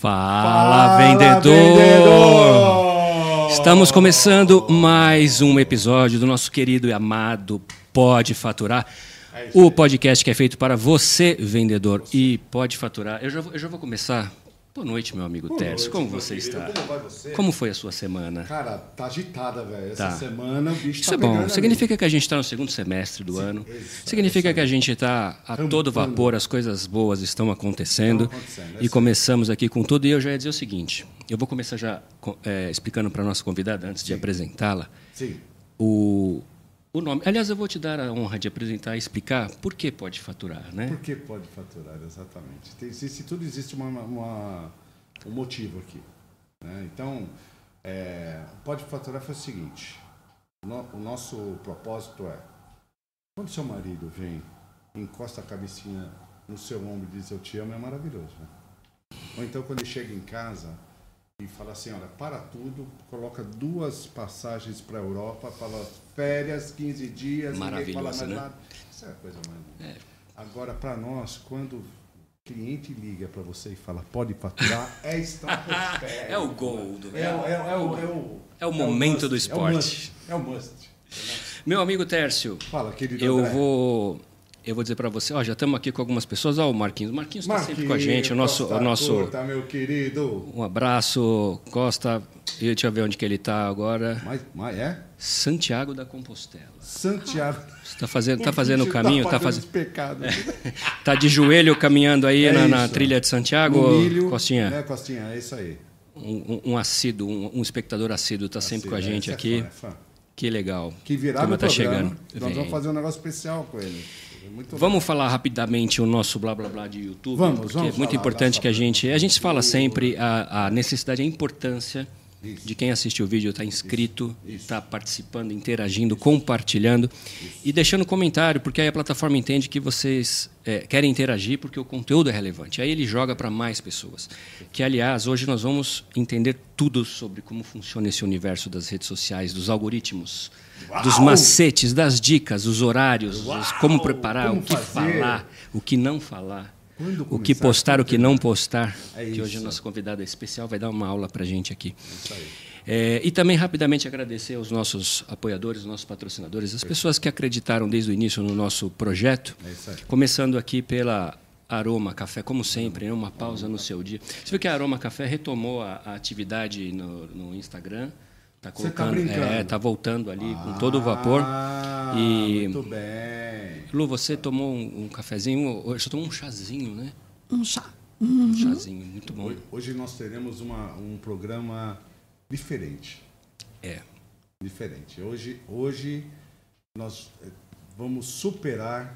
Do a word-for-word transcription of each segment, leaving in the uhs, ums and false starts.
Fala, Fala vendedor! vendedor! Estamos começando mais um episódio do nosso querido e amado Pode Faturar, é o podcast que é feito para você, vendedor, você. E pode faturar. Eu já, vou, eu já vou começar. Boa noite, meu amigo Tércio. Como você está? Como vai você? Como foi a sua semana? Cara, tá agitada, velho. Essa tá. semana o bicho Isso tá é bom. pegando. Significa que a gente está no segundo semestre do Sim, ano. Isso, Significa é que a gente está a Rampando. todo vapor, as coisas boas estão acontecendo. Estão acontecendo é e começamos aqui com tudo. E eu já ia dizer o seguinte, eu vou começar já é, explicando para a nossa convidada, antes Sim. de apresentá-la, Sim. o... O nome. Aliás, eu vou te dar a honra de apresentar e explicar por que pode faturar, né? Por que pode faturar, exatamente. Tem, se, se tudo existe uma, uma, um motivo aqui. Né? Então, é, pode faturar foi o seguinte. No, o nosso propósito é, quando seu marido vem e encosta a cabecinha no seu ombro e diz eu te amo, é maravilhoso. Né? Ou então, quando ele chega em casa e fala assim, olha, para tudo, coloca duas passagens para a Europa, fala férias, quinze dias, ninguém fala mais né? nada. Isso é a coisa mais... É. Agora, para nós, quando o cliente liga para você e fala, pode faturar, é estratosférico. É o gol do é, é, é, é, o, é, o, é o momento é o do esporte. É o must. É o must. Meu amigo Tércio, fala, querido eu André. vou... Eu vou dizer para você, ó, já estamos aqui com algumas pessoas. Ó, o Marquinhos. O Marquinhos está sempre com a gente. O nosso, Costa o nosso. Curta, meu querido. Um abraço, Costa. E deixa eu ver onde que ele está agora. Mas, mas é? Santiago da Compostela. Santiago. Está fazendo, tá fazendo o caminho, tá fazendo. Pecado. Tá de joelho caminhando aí é na, na trilha de Santiago, milho, Costinha. Né, Costinha, é isso aí. Um, um, um assíduo, um, um espectador assíduo está sempre com a gente é, aqui. É fã, é fã. Que legal. Que virar no tá programa. Chegando. Nós Vem. vamos fazer um negócio especial com ele. Muito vamos bom. falar rapidamente o nosso blá blá blá de YouTube, vamos, porque vamos é muito falar, importante que a gente a gente fala sempre a, a necessidade, a importância Isso. de quem assiste o vídeo estar tá inscrito, estar tá participando, interagindo, Isso. compartilhando Isso. e deixando comentário, porque aí a plataforma entende que vocês é, querem interagir porque o conteúdo é relevante. Aí ele joga para mais pessoas. Que, aliás, hoje nós vamos entender tudo sobre como funciona esse universo das redes sociais, dos algoritmos, Uau! Dos macetes, das dicas, os horários, os como preparar, como o que fazer? falar, o que não falar, o que postar, o que não postar. É que hoje a nossa convidada especial vai dar uma aula para a gente aqui. É isso aí. É, e também, rapidamente, agradecer aos nossos apoiadores, nossos patrocinadores, as pessoas que acreditaram desde o início no nosso projeto, é isso aí. Começando aqui pela Aroma Café, como sempre, né? Uma pausa no seu dia. Você viu que a Aroma Café retomou a, a atividade no, no Instagram? Tá colocando, você tá brincando? É, tá voltando ali ah, com todo o vapor. E, muito bem. Lu, você tomou um, um cafezinho, você tomou um chazinho, né? Um chá. Uhum. Um chazinho, muito bom. Hoje nós teremos uma, um programa diferente. É. Diferente. Hoje, hoje nós vamos superar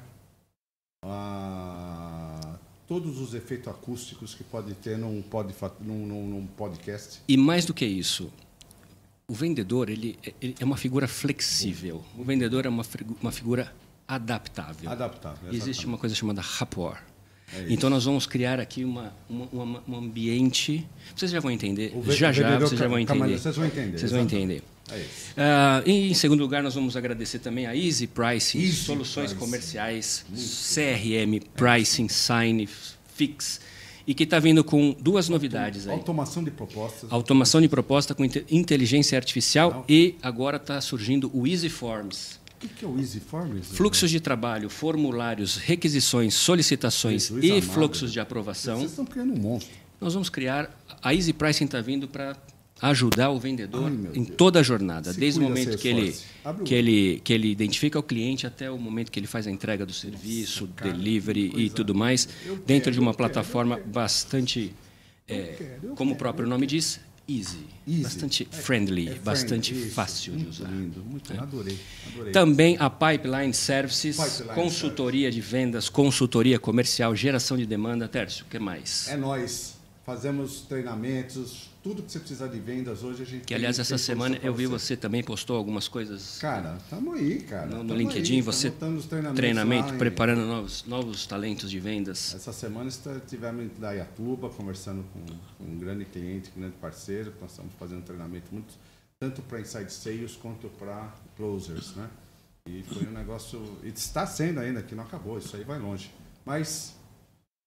a, todos os efeitos acústicos que pode ter num, pod, num, num, num podcast. E mais do que isso, o vendedor ele, ele é uma figura flexível. O vendedor é uma, uma figura adaptável. Adaptável, exatamente. Existe uma coisa chamada rapport. É então nós vamos criar aqui uma, uma, uma, um ambiente. Vocês já vão entender. O já já vocês já vão entender. Vocês vão entender. Vocês vão entender. É isso. Uh, e em segundo lugar, nós vamos agradecer também a Easy Pricing, Easy soluções Pricing. comerciais, Muito C R M, Pricing, Sign, Fix. E que está vindo com duas novidades aí. Automação de propostas. Automação de proposta com inteligência artificial. Não. E agora está surgindo o Easy Forms. O que, que é o Easy Forms? Fluxos de trabalho, formulários, requisições, solicitações Jesus e amado. Fluxos de aprovação. Vocês estão criando um monstro. Nós vamos criar... A Easy Pricing está vindo para ajudar o vendedor Ai, em toda a jornada, Se desde o momento que ele, que, ele, que ele identifica o cliente até o momento que ele faz a entrega do serviço, Nossa, cara, delivery e tudo mais, eu dentro quero, de uma eu plataforma quero, bastante, é, quero, como quero, o próprio nome diz, easy, easy. bastante é, friendly, é friendly, bastante isso, fácil muito de usar. Lindo, muito é. adorei, adorei. Também a Pipeline Services, Pipeline consultoria Service. de vendas, consultoria comercial, geração de demanda. Tércio, o que mais? É nós, fazemos treinamentos, tudo que você precisar de vendas hoje a gente Que, aliás, tem, essa tem semana eu vi você também postou algumas coisas. Cara, estamos aí, cara. No, no tamo LinkedIn, aí, você treinamento, treinamento lá, preparando novos, novos talentos de vendas. Essa semana estivemos em Dayatuba, conversando com um grande cliente, um grande parceiro. Nós estamos fazendo treinamento muito, tanto para inside sales quanto para closers, né? E foi um negócio... E está sendo ainda, que não acabou, isso aí vai longe. Mas...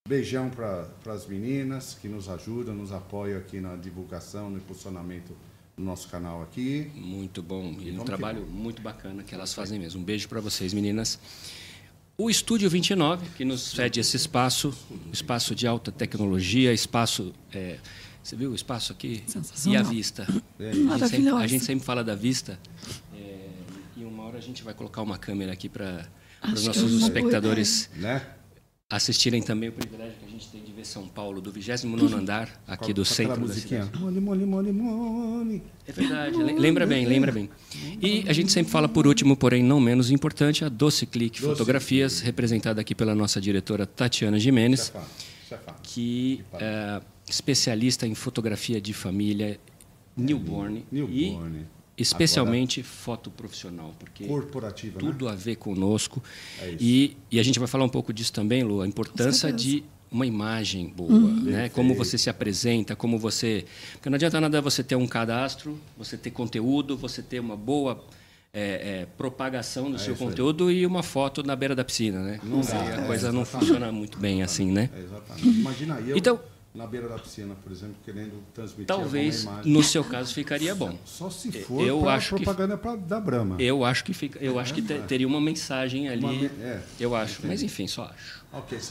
Beijão para as meninas que nos ajudam, nos apoiam aqui na divulgação, no impulsionamento do nosso canal aqui. Muito bom. E um trabalho que... muito bacana que elas fazem mesmo. Um beijo para vocês, meninas. O Estúdio vinte e nove, que nos cede esse espaço, espaço de alta tecnologia, espaço... É, você viu o espaço aqui? E a vista. É, a, gente sempre, a gente sempre fala da vista. É, e uma hora a gente vai colocar uma câmera aqui para os nossos espectadores... Né? Assistirem também o privilégio que a gente tem de ver São Paulo, do vigésimo nono andar, aqui com, do com centro da cidade. Mole, mole, mole, mole. É verdade, lembra bem, lembra bem. E a gente sempre fala, por último, porém não menos importante, a Doce Clique Fotografias, Doce. representada aqui pela nossa diretora Tatiana Jimenez, Chefão. Chefão. que é especialista em fotografia de família, newborn, newborn. e... especialmente agora, foto profissional, porque corporativa, tudo né? a ver conosco. É e, e a gente vai falar um pouco disso também, Lu, a importância de uma imagem boa, uhum. né? Como você se apresenta, como você... Porque não adianta nada você ter um cadastro, você ter conteúdo, você ter uma boa é, é, propagação do é seu conteúdo aí. E uma foto na beira da piscina, né? Não dá, a é, coisa é, não funciona muito bem assim, né? É, exatamente. Imagina aí, eu... Então, na beira da piscina, por exemplo, querendo transmitir talvez no seu caso ficaria bom. Só se for eu pra acho propaganda que, pra, da Brahma. Eu acho que fica, eu é, acho que te, teria uma mensagem ali. Uma, é, eu acho, entendi. Mas enfim, só acho. Ok.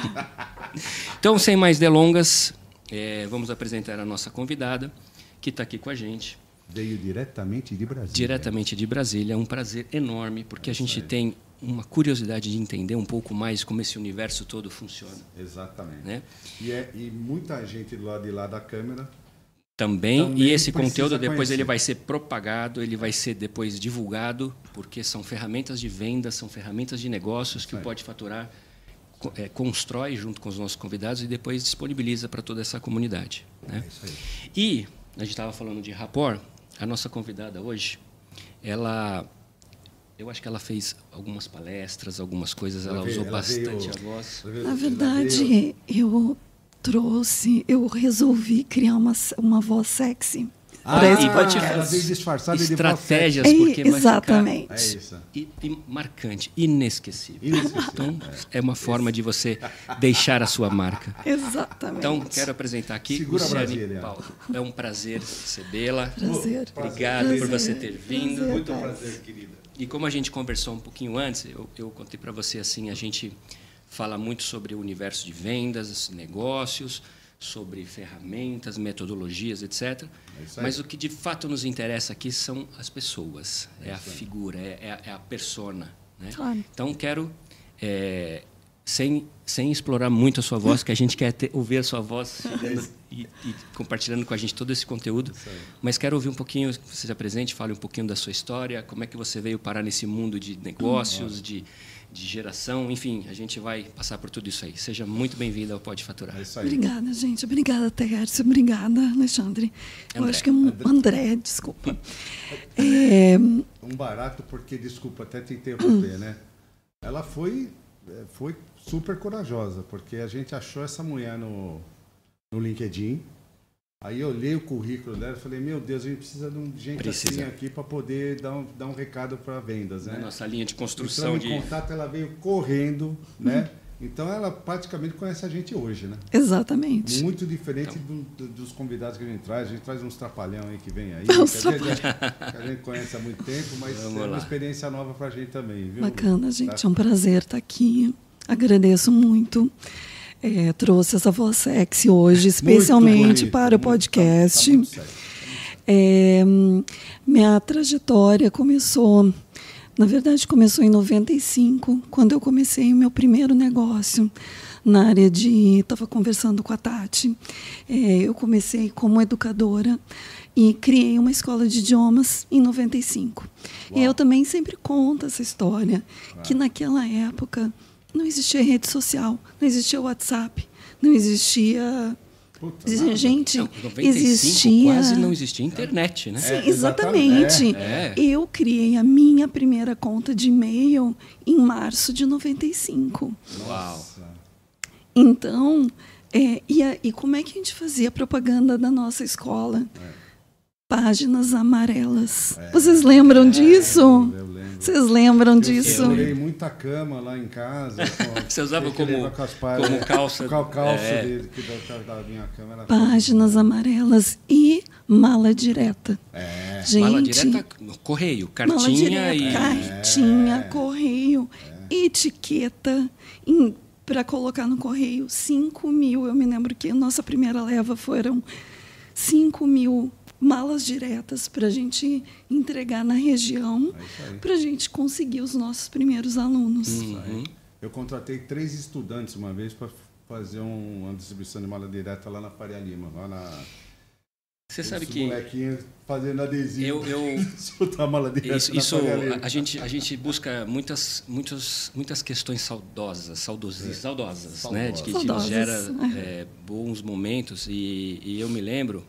Então, sem mais delongas, é, vamos apresentar a nossa convidada, que está aqui com a gente. Veio diretamente de Brasília. Diretamente de Brasília, é um prazer enorme, porque é a gente aí. tem uma curiosidade de entender um pouco mais como esse universo todo funciona. Exatamente. Né? E, é, e muita gente do lado de lá da câmera... Também, também e esse conteúdo depois conhecer. ele vai ser propagado, ele vai ser depois divulgado, porque são ferramentas de venda, são ferramentas de negócios que o Pode Faturar é, constrói junto com os nossos convidados e depois disponibiliza para toda essa comunidade. Né? É isso aí. E a gente estava falando de rapport, a nossa convidada hoje, ela... Eu acho que ela fez algumas palestras, algumas coisas, ela, ela veio, usou ela bastante veio, a voz. Na verdade, eu trouxe, eu resolvi criar uma, uma voz sexy. Ah, para esse podcast. Ela veio disfarçada de estratégias, porque é, exatamente. vai ficar é isso. E, e marcante, inesquecível. inesquecível. Então, é uma forma de você deixar a sua marca. Exatamente. Então, quero apresentar aqui Segura Luciane Paulo. É um prazer recebê-la. Prazer. Obrigado prazer. por você ter vindo. Prazer, Muito prazer, querida. E como a gente conversou um pouquinho antes, eu, eu contei para você assim, a gente fala muito sobre o universo de vendas, negócios, sobre ferramentas, metodologias, etcétera. É Mas o que de fato nos interessa aqui são as pessoas, é, é a figura, é, é, a, é a persona. Né? Claro. Então, quero, é, sem, sem explorar muito a sua voz, que a gente quer ter, ouvir a sua voz chegando e, e compartilhando com a gente todo esse conteúdo, mas quero ouvir um pouquinho, você se apresente, fale um pouquinho da sua história, como é que você veio parar nesse mundo de negócios, de... de geração, enfim, a gente vai passar por tudo isso aí. Seja muito bem-vindo ao Pode Faturar. É isso aí. Obrigada, gente. Obrigada, Tércio. Obrigada, Alexandre. André. Eu acho que é um André, André desculpa. é... Um barato, porque, desculpa, até te interromper, hum. né? Ela foi, foi super corajosa, porque a gente achou essa mulher no, no LinkedIn. Aí eu olhei o currículo dela e falei, meu Deus, a gente precisa de um gente precisa. assim aqui para poder dar um, dar um recado para vendas, né? Na nossa linha de construção. Entrando em de... contato, ela veio correndo, né? Então ela praticamente conhece a gente hoje, né? Exatamente. Muito diferente então. do, do, dos convidados que a gente traz. A gente traz uns trapalhão aí que vem aí. Os que, a gente, que a gente conhece há muito tempo, mas Vamos é uma lá. experiência nova para a gente também, viu? Bacana, gente. Tá? É um prazer estar aqui. Agradeço muito. É, trouxe essa voz sexy hoje, especialmente bonito, para o podcast. Tá, tá é, minha trajetória começou, na verdade, começou em noventa e cinco, quando eu comecei o meu primeiro negócio na área de... Estava conversando com a Tati. É, eu comecei como educadora e criei uma escola de idiomas em noventa e cinco. Uau. E eu também sempre conto essa história, Uau. que naquela época... não existia rede social, não existia WhatsApp, não existia... Puta, gente, não, noventa e cinco existia... quase não existia internet, né? Sim, é, exatamente. É, é. Eu criei a minha primeira conta de e-mail em março de noventa e cinco. Uau! Então, é, e, a, e como é que a gente fazia propaganda da nossa escola? É. Páginas Amarelas. É. Vocês lembram é, disso? Eu lembro. Vocês lembram eu, disso? Eu usei muita cama lá em casa. Com, Você usava como, páginas, como calça? Com a calça é. dele, que da minha cama era Páginas Amarelas e Mala Direta. É. Gente, mala direta, correio, cartinha mala direta, e... cartinha, É. correio, é. etiqueta para colocar no correio. cinco mil, eu me lembro que a nossa primeira leva foram cinco mil malas diretas para a gente entregar na região, é para a gente conseguir os nossos primeiros alunos. Uhum. Eu contratei três estudantes uma vez para fazer um, uma distribuição de mala direta lá na Faria Lima, lá na... Você sabe que... molequinhos fazendo adesivo. Eu, eu, soltar a mala direta isso, na isso Faria Lima. a, gente, a gente busca muitas, muitas, muitas questões saudosas, saudosas, é. saudosas, saudosas, né? De que saudosas. nos gera é, bons momentos. E, e eu me lembro...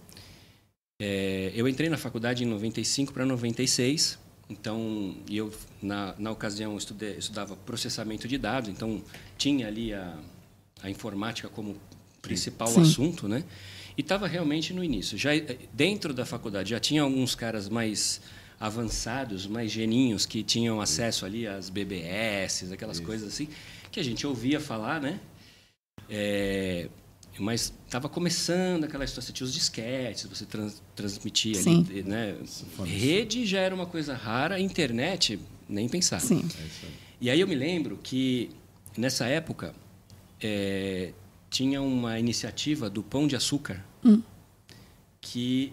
É, eu entrei na faculdade em noventa e cinco para noventa e seis, então eu na, na ocasião estudei, estudava processamento de dados, então tinha ali a, a informática como principal Sim. assunto, né? E estava realmente no início. Já dentro da faculdade já tinha alguns caras mais avançados, mais geninhos que tinham acesso ali às B B S, aquelas Isso. coisas assim que a gente ouvia falar, né? É, mas estava começando aquela história, você tinha os disquetes, você trans, transmitia Sim. ali, né? Rede já era uma coisa rara, internet, nem pensar. Sim. E aí eu me lembro que, nessa época, é, tinha uma iniciativa do Pão de Açúcar, hum. que,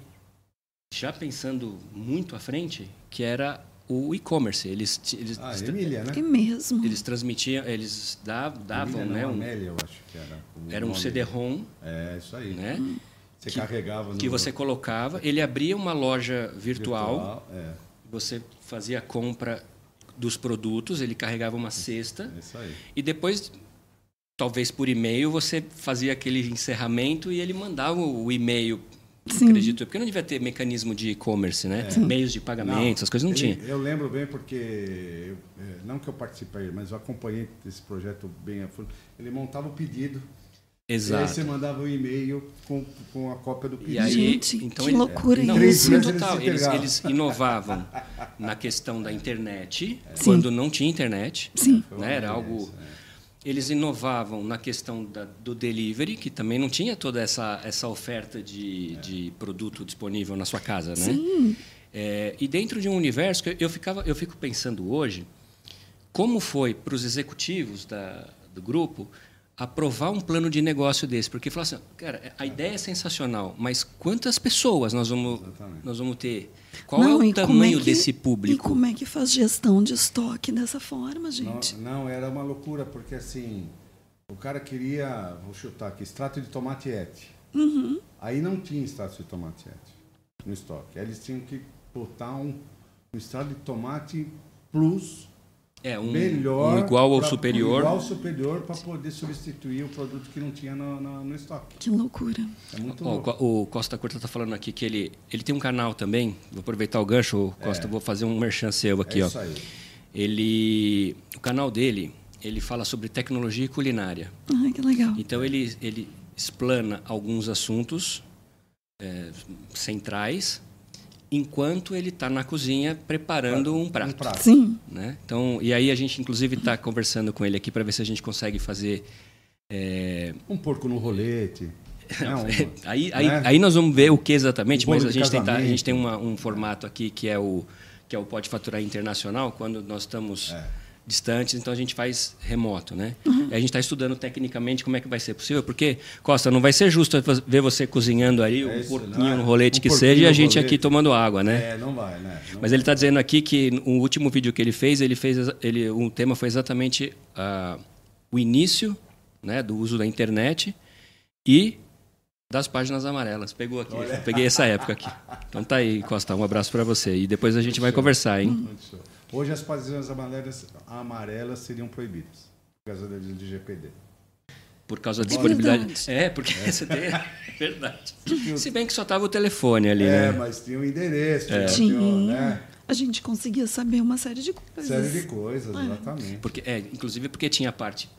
já pensando muito à frente, que era o e-commerce. Eles, eles, ah, Emília, né? É mesmo. Eles transmitiam, eles davam, davam Emília, né? Não, Um, Amélia, eu acho que era. Era um C D ROM. É, isso aí. Né? Hum. Você que, carregava no... que você colocava, ele abria uma loja virtual, virtual é. Você fazia a compra dos produtos, ele carregava uma cesta, é isso aí. E depois, talvez por e-mail, você fazia aquele encerramento e ele mandava o e-mail. Sim. Acredito, porque não devia ter mecanismo de e-commerce, né? É. Meios de pagamento, não, essas coisas não ele, tinha. Eu lembro bem porque, eu, não que eu participei, mas eu acompanhei esse projeto bem a fundo. Ele montava o pedido. Exato. E aí você mandava um e-mail com, com a cópia do pedido. E aí, Gente, então que ele, loucura não, isso. Não, total. Eles, eles inovavam na questão da internet, Sim. quando não tinha internet. Sim. Né? Era algo... Eles inovavam na questão da, do delivery, que também não tinha toda essa, essa oferta de, é. de produto disponível na sua casa, né? Sim. É, e dentro de um universo que eu, ficava, eu fico pensando hoje, como foi para os executivos da, do grupo aprovar um plano de negócio desse? Porque falaram assim, cara, a ideia é sensacional, mas quantas pessoas nós vamos, nós vamos ter? Qual não, é o tamanho é que, desse público? E como é que faz gestão de estoque dessa forma, gente? Não, não, era uma loucura, porque assim, o cara queria, vou chutar aqui, extrato de tomate ete. Uhum. Aí não tinha extrato de tomate ete no estoque. Aí eles tinham que botar um, um extrato de tomate plus... É, um, melhor, um igual ou pra, superior. Um igual ou superior para poder substituir o produto que não tinha no, no, no estoque. Que loucura. É muito oh, louco. O Costa Curta está falando aqui que ele, ele tem um canal também. Vou aproveitar o gancho, Costa, é. vou fazer um merchan seu aqui. É ó. isso aí. Ele, o canal dele, ele fala sobre tecnologia e culinária. Ai, que legal. Então, ele, ele explana alguns assuntos é, centrais, enquanto ele está na cozinha preparando um prato. Um prato. Sim. Né? Então, e aí a gente, inclusive, está conversando com ele aqui para ver se a gente consegue fazer... É... Um porco no rolete. Não, uma, aí, aí, né? aí nós vamos ver o que exatamente, um mas a gente, tem, casamento. a gente tem uma, um formato aqui que é o, que é o Pode Faturar Internacional, quando nós estamos... É. distantes, então a gente faz remoto, né? Uhum. E a gente está estudando tecnicamente como é que vai ser possível, porque, Costa, não vai ser justo ver você cozinhando aí, é um porquinho no rolete um que seja, e a gente rolete. aqui tomando água, né? É, não vai, né? Não Mas vai. ele está dizendo aqui que o último vídeo que ele fez, ele fez, ele, o tema foi exatamente uh, o início, né, do uso da internet e das páginas amarelas. Pegou aqui, eu peguei essa época aqui. Então tá aí, Costa, um abraço para você. E depois a gente Muito vai show. conversar, hein? Muito show. Hoje as páginas amarelas, amarelas seriam proibidas, por causa do G P D. Por causa da disponibilidade. É, porque é. você tem... É verdade. Se bem que só estava o telefone ali, é, né? É, mas tinha o um endereço. É. Tinha, né? A gente conseguia saber uma série de coisas. Série de coisas, é. exatamente. Porque, é, inclusive porque tinha a parte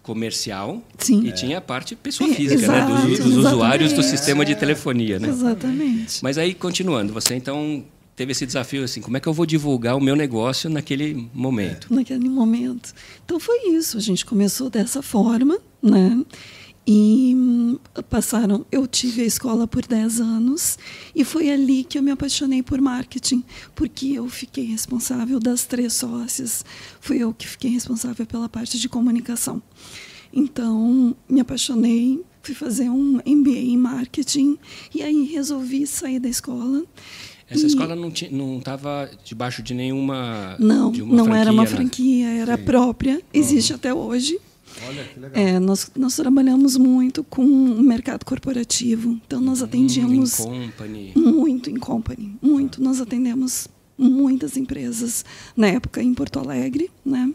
comercial Sim. e É. tinha a parte pessoa física, Exato, né? dos, dos usuários do exatamente. sistema de telefonia. Né? Exatamente. Mas aí, continuando, você então teve esse desafio assim, como é que eu vou divulgar o meu negócio naquele momento? Naquele momento. Então foi isso, a gente começou dessa forma, né? E hum, passaram, eu tive a escola por dez anos e foi ali que eu me apaixonei por marketing, porque eu fiquei responsável das três sócias, fui eu que fiquei responsável pela parte de comunicação. Então, me apaixonei, fui fazer um M B A em marketing e aí resolvi sair da escola. Essa e... escola não tinha, não estava debaixo de nenhuma Não, de uma não franquia, era uma né? franquia, era Sim. própria, existe até hoje. Olha, que legal. É, nós, nós trabalhamos muito com o mercado corporativo, então nós atendíamos Hum, em company. muito em company, muito. Nós atendemos muitas empresas na época em Porto Alegre, né?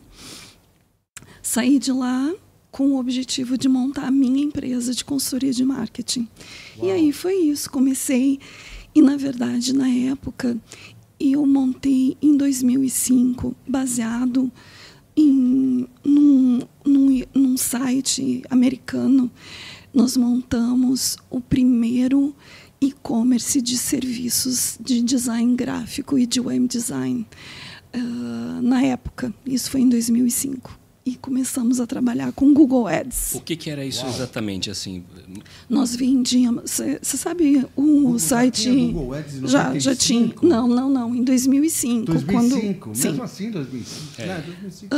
Saí de lá com o objetivo de montar a minha empresa de consultoria de marketing. Uau. E aí foi isso, comecei e na verdade na época eu montei em dois mil e cinco baseado em num, num, num site americano. Nós montamos o primeiro e-commerce de serviços de design gráfico e de web design uh, na época. Isso foi em dois mil e cinco. E começamos a trabalhar com Google Ads. O que, que era isso Uau. exatamente assim? Nós vendíamos... Você sabe o Google site... Já tinha Google Ads em já, já tinha. noventa e cinco? Não, não, não. Em dois mil e cinco. dois mil e cinco? Quando, Mesmo sim. assim, dois mil e cinco? É. Não, dois mil e cinco.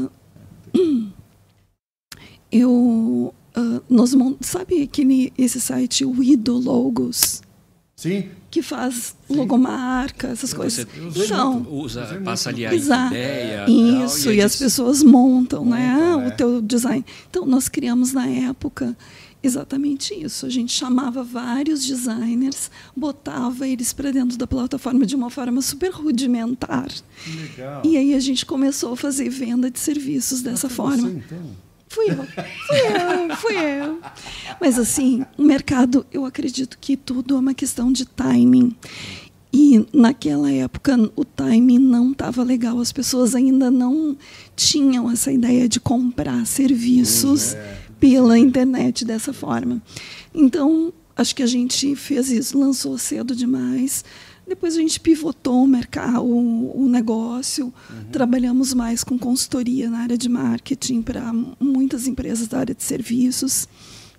Uh, eu... Uh, nós mont... Sabe aquele, esse site Wido Logos? Sim. Que faz Sim. logomarca, essas coisas. eu usei Então, muito. Usa, Usei passa muito. ali a Exato. ideia. Isso, tal, e, as eles- pessoas montam, né, Montam, é. o teu design. Então, nós criamos na época exatamente isso. A gente chamava vários designers, botava eles para dentro da plataforma de uma forma super rudimentar. Que legal. E aí a gente começou a fazer venda de serviços dessa Mas foi forma. Você, então? Fui eu, fui eu, fui eu. Mas, assim, o mercado, eu acredito que tudo é uma questão de timing. E, naquela época, o timing não estava legal. As pessoas ainda não tinham essa ideia de comprar serviços é. pela internet dessa forma. Então, acho que a gente fez isso, lançou cedo demais. Depois a gente pivotou o mercado, o, o negócio, uhum. Trabalhamos mais com consultoria na área de marketing para muitas empresas da área de serviços.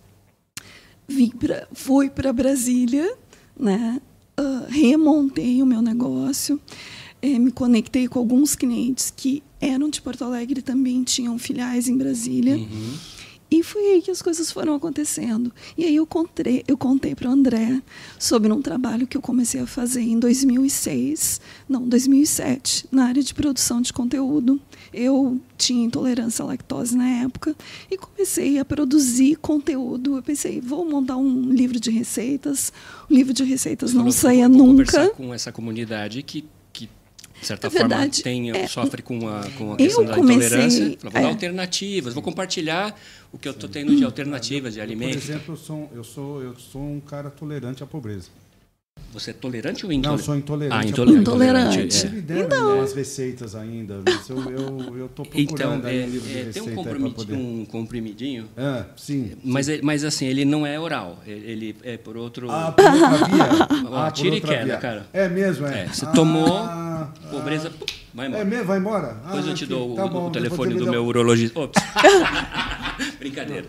Vim pra, fui para Brasília, né? uh, remontei o meu negócio, eh, me conectei com alguns clientes que eram de Porto Alegre e também tinham filiais em Brasília. Uhum. E foi aí que as coisas foram acontecendo. E aí eu contei, eu contei para o André sobre um trabalho que eu comecei a fazer em dois mil e seis, não, dois mil e sete, na área de produção de conteúdo. Eu tinha intolerância à lactose na época e comecei a produzir conteúdo. Eu pensei, vou montar um livro de receitas. O livro de receitas não saia vou nunca. Conversar com essa comunidade que de certa Na verdade, forma, tem, é, sofre com a, com a eu questão da comecei, intolerância. Vou dar é. alternativas, vou compartilhar o que eu estou tendo de alternativas, de alimentos. Por exemplo, eu sou, eu, sou, eu sou um cara tolerante à pobreza. Você é tolerante ou Não, intolerante? eu sou intolerante. Ah, intolerante. Intolerante. É. Me deram Então. umas receitas ainda, mas eu eu estou procurando Então, aí é, um livro de é, receita tem um, aí pra comprimi poder... um comprimidinho, Ah, sim. mas, é- mas assim, ele não é oral, ele ele é por outro... Ah, por outra via? Ó, Ah, tira por e outra queda, via. cara. É mesmo, é? É, você Ah, tomou, ah, pobreza, pum, vai embora. É mesmo? Vai embora? Depois ah, eu te aqui, dou tá o, bom, o depois telefone você me do dá meu o- urologista. Ops. Brincadeira.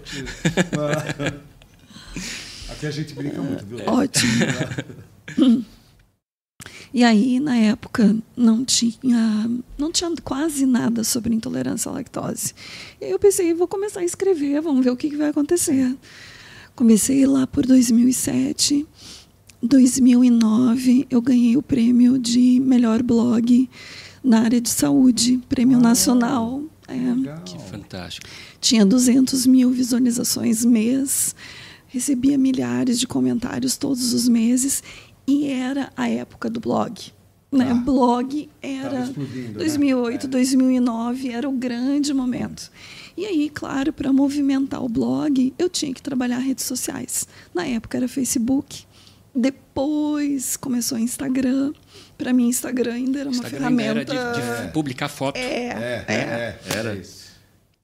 Aqui a gente brinca muito, viu? Ótimo. E aí, na época, não tinha, não tinha quase nada sobre intolerância à lactose. E aí eu pensei, vou começar a escrever, vamos ver o que, que vai acontecer. Comecei lá por dois mil e sete. dois mil e nove, eu ganhei o prêmio de melhor blog na área de saúde, prêmio Uau, nacional. É. Legal. Que fantástico. Tinha duzentos mil visualizações mês, recebia milhares de comentários todos os meses e era a época do blog. Né? Ah, blog tava era explodindo, dois mil e oito, né? dois mil e nove, era o grande momento. E aí, claro, para movimentar o blog, eu tinha que trabalhar redes sociais. Na época era Facebook, depois começou o Instagram. Para mim, Instagram ainda era uma Instagram ainda ferramenta... era de, de publicar foto. É, É, é, é. Era. É isso.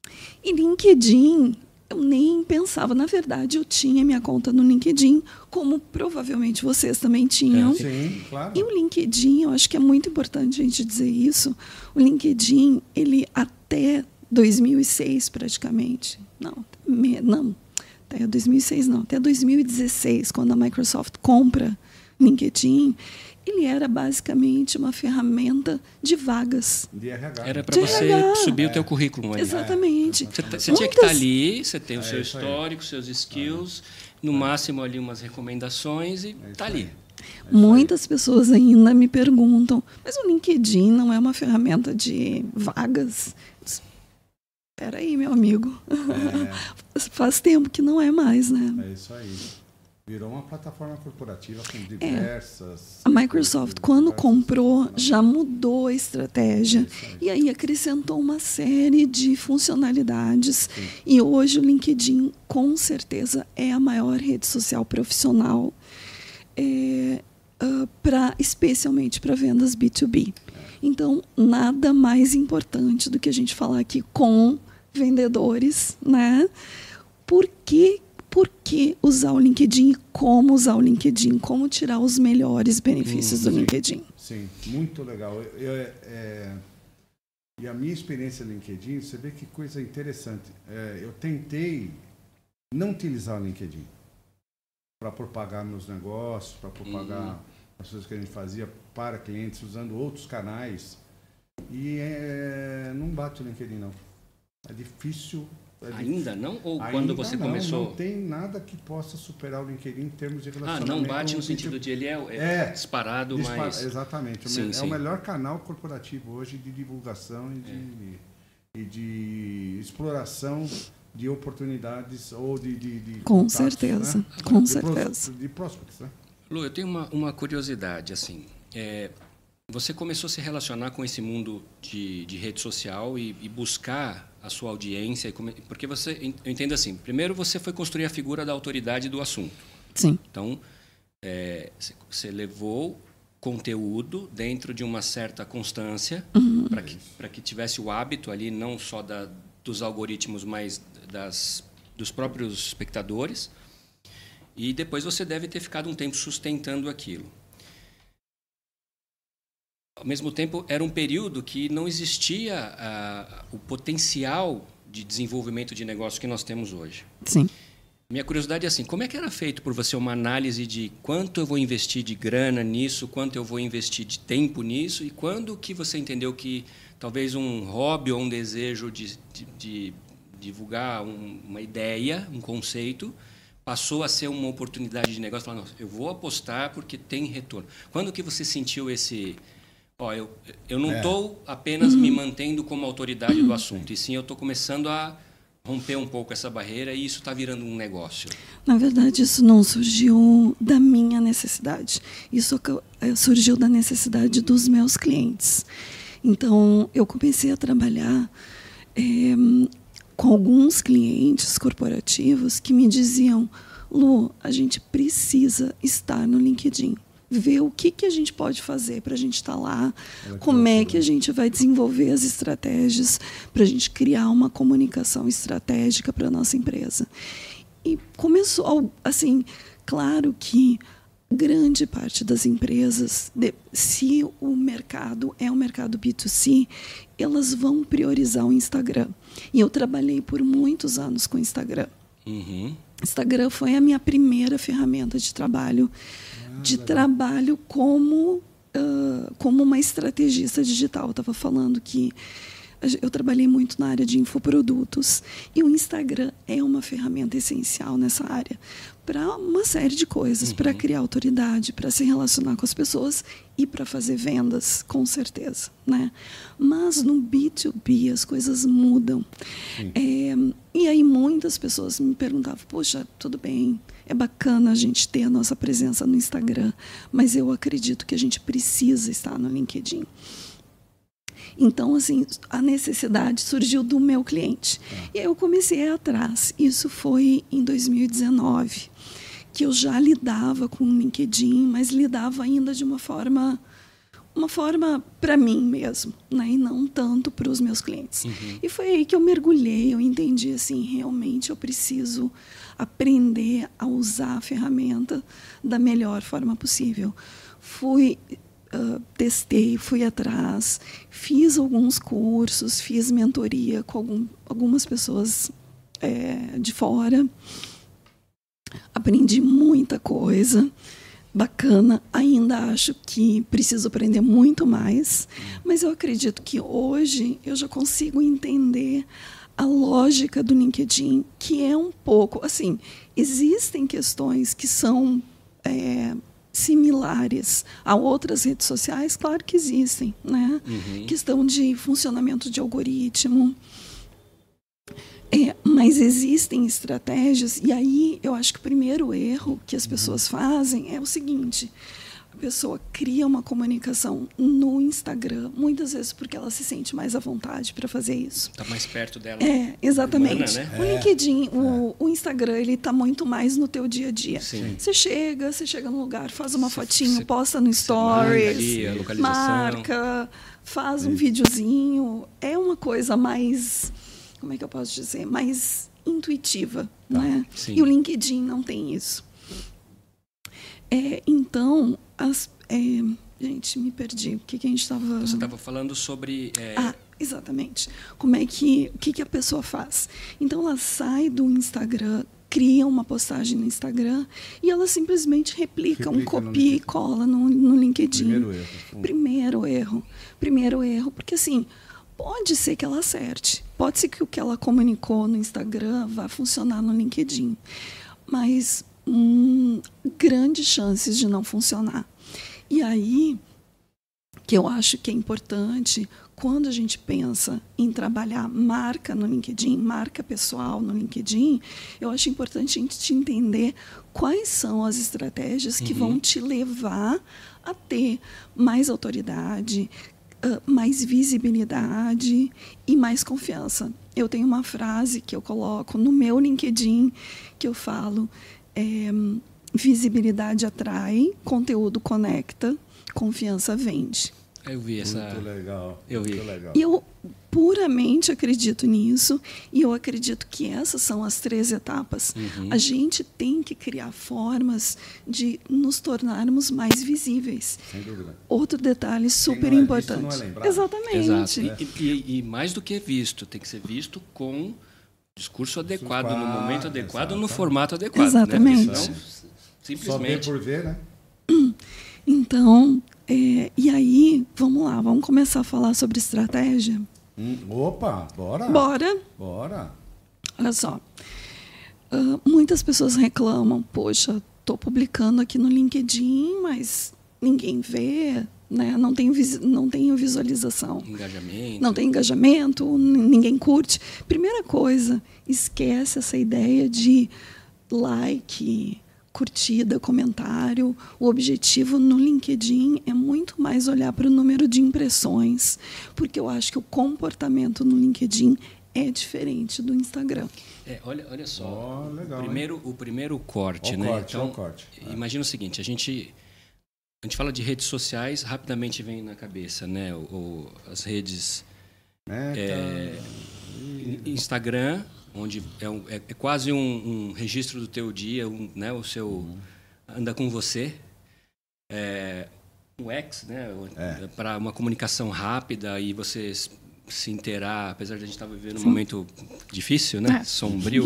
E LinkedIn, eu nem pensava. Na verdade, eu tinha minha conta no LinkedIn, como provavelmente vocês também tinham. Sim, claro. E o LinkedIn, eu acho que é muito importante a gente dizer isso. O LinkedIn, ele até dois mil e seis, praticamente. Não, me, não, até dois mil e seis não. Até dois mil e dezesseis, quando a Microsoft compra LinkedIn, ele era basicamente uma ferramenta de vagas. De R H. Era para você R H. subir É. o teu currículo. Aí. Exatamente. Você, você Muitas... tinha que estar ali, você tem o É seu isso aí. histórico, seus skills, no máximo ali umas recomendações e É está isso ali. aí. É isso Muitas pessoas ainda me perguntam, mas o LinkedIn não é uma ferramenta de vagas? Espera aí, meu amigo. É. Faz tempo que não é mais, né? É isso aí. Virou uma plataforma corporativa com diversas... A Microsoft, quando comprou, já mudou a estratégia. É isso aí. E aí acrescentou uma série de funcionalidades. Sim. E hoje o LinkedIn, com certeza, é a maior rede social profissional, é, uh, pra, especialmente para vendas B dois B. Então, nada mais importante do que a gente falar aqui com vendedores, né? Por que, por que usar o LinkedIn? Como usar o LinkedIn? Como tirar os melhores benefícios do LinkedIn? Sim, muito legal. Eu, eu, é, e a minha experiência no LinkedIn, você vê que coisa interessante. É, eu tentei não utilizar o LinkedIn para propagar meus negócios, para propagar uhum. as coisas que a gente fazia para clientes, usando outros canais. E é, não bate o LinkedIn, não. É difícil. É Ainda difícil. não? Ou Ainda quando você não, começou? Não tem nada que possa superar o LinkedIn em termos de Ah, relacionamento. não bate no sentido de ele é, é, é disparado, dispara, mas... Exatamente. Sim, é sim. o melhor canal corporativo hoje de divulgação e de, é. e de exploração de oportunidades ou de... de, de Com contatos, certeza, né? com de certeza. Pros, de prospects, né? Lu, eu tenho uma, uma curiosidade, assim... É, você começou a se relacionar com esse mundo de, de rede social e, e buscar a sua audiência, porque você, eu entendo assim, primeiro você foi construir a figura da autoridade do assunto. Sim. Então, é, você levou conteúdo dentro de uma certa constância uhum. para que, para que tivesse o hábito ali, não só da, dos algoritmos, mas das, dos próprios espectadores. E depois você deve ter ficado um tempo sustentando aquilo. Ao mesmo tempo, era um período que não existia a, o potencial de desenvolvimento de negócio que nós temos hoje. Sim. Minha curiosidade é assim, como é que era feito por você uma análise de quanto eu vou investir de grana nisso, quanto eu vou investir de tempo nisso, e quando que você entendeu que talvez um hobby ou um desejo de, de, de divulgar um, uma ideia, um conceito, passou a ser uma oportunidade de negócio? Falar, não, eu vou apostar porque tem retorno. Quando que você sentiu esse... Ó, eu, eu não estou é. apenas uhum. me mantendo como autoridade do assunto, e sim eu estou começando a romper um pouco essa barreira e isso está virando um negócio. Na verdade, isso não surgiu da minha necessidade. Isso surgiu da necessidade dos meus clientes. Então, eu comecei a trabalhar é, com alguns clientes corporativos que me diziam: Lu, a gente precisa estar no LinkedIn. Ver o que, que a gente pode fazer para a gente estar lá, como é que a gente vai desenvolver as estratégias para a gente criar uma comunicação estratégica para a nossa empresa. E começou, assim, claro que grande parte das empresas, se o mercado é um mercado B dois C, elas vão priorizar o Instagram. E eu trabalhei por muitos anos com o Instagram. Uhum. Instagram foi a minha primeira ferramenta de trabalho, de trabalho como, uh, como uma estrategista digital. Eu estava falando que eu trabalhei muito na área de infoprodutos e o Instagram é uma ferramenta essencial nessa área para uma série de coisas, uhum. para criar autoridade, para se relacionar com as pessoas e para fazer vendas, com certeza, né? Mas no B dois B as coisas mudam. É, e aí muitas pessoas me perguntavam: poxa, tudo bem, é bacana a gente ter a nossa presença no Instagram, mas eu acredito que a gente precisa estar no LinkedIn. Então, assim, a necessidade surgiu do meu cliente. Ah. E aí eu comecei a ir atrás. Isso foi em dois mil e dezenove, que eu já lidava com o LinkedIn, mas lidava ainda de uma forma uma forma para mim mesmo, né? E não tanto para os meus clientes. Uhum. E foi aí que eu mergulhei, eu entendi assim, realmente eu preciso aprender a usar a ferramenta da melhor forma possível. Fui, uh, testei, fui atrás, fiz alguns cursos, fiz mentoria com algum, algumas pessoas é, de fora, aprendi muita coisa bacana, ainda acho que preciso aprender muito mais, mas eu acredito que hoje eu já consigo entender a lógica do LinkedIn, que é um pouco, assim, existem questões que são é, similares a outras redes sociais, claro que existem, né? Uhum. Questão de funcionamento de algoritmo, é, mas existem estratégias, e aí eu acho que o primeiro erro que as pessoas fazem é o seguinte: a pessoa cria uma comunicação no Instagram, muitas vezes porque ela se sente mais à vontade para fazer isso. Está mais perto dela. É, exatamente. Humana, né? O LinkedIn, é. o, o Instagram, ele está muito mais no teu dia a dia. Sim. Você chega, você chega no lugar, faz uma cê, fotinho, cê, posta no Stories, ali, a localização. marca, faz um Sim. videozinho. É uma coisa mais, como é que eu posso dizer, mais intuitiva, tá. né? Sim. E o LinkedIn não tem isso. É, então, as, é, gente, me perdi. O que, que a gente estava... Você estava falando sobre... É... Ah, exatamente. Como é que... O que, que a pessoa faz? Então, ela sai do Instagram, cria uma postagem no Instagram e ela simplesmente replica, replica um copia e cola no, no LinkedIn. Primeiro erro. Hum. Primeiro erro. Primeiro erro. Porque, assim, pode ser que ela acerte. Pode ser que o que ela comunicou no Instagram vá funcionar no LinkedIn. Mas... Hum, grandes chances de não funcionar. E aí, que eu acho que é importante, quando a gente pensa em trabalhar marca no LinkedIn, marca pessoal no LinkedIn, eu acho importante a gente entender quais são as estratégias que uhum. vão te levar a ter mais autoridade, uh, mais visibilidade e mais confiança. Eu tenho uma frase que eu coloco no meu LinkedIn, que eu falo... É, visibilidade atrai, conteúdo conecta, confiança vende. Eu vi essa... Muito legal. Eu vi. Muito legal. E eu puramente acredito nisso e eu acredito que essas são as três etapas. Uhum. A gente tem que criar formas de nos tornarmos mais visíveis. Sem dúvida. Outro detalhe super Quem não é importante. visto, não é lembrado. Exatamente. Exato. E, e, e mais do que visto, tem que ser visto com discurso adequado, no momento adequado, exatamente. No formato adequado. Exatamente. Né? Senão, simplesmente... Só ver por ver, né? Então, é, e aí, vamos lá, vamos começar a falar sobre estratégia? Hum, opa, bora. Bora. Bora. Olha só, uh, muitas pessoas reclamam, poxa, estou publicando aqui no LinkedIn, mas ninguém vê, né? Não tenho, não tenho visualização. Engajamento. Não tem engajamento, ninguém curte. Primeira coisa, esquece essa ideia de like, curtida, comentário. O objetivo no LinkedIn é muito mais olhar para o número de impressões, porque eu acho que o comportamento no LinkedIn é diferente do Instagram. É, olha, olha só, oh, legal, primeiro, o primeiro corte, o né? Corte, então, o corte. Imagina o seguinte, a gente... A gente fala de redes sociais, rapidamente vem na cabeça, né? O, o, as redes é, Instagram, onde é, um, é, é quase um, um registro do teu dia, um, né? O seu uhum. anda com você. É, o X, né? É. Para uma comunicação rápida e você se inteirar, apesar de a gente estar vivendo um Sim. momento difícil, né? É. Sombrio,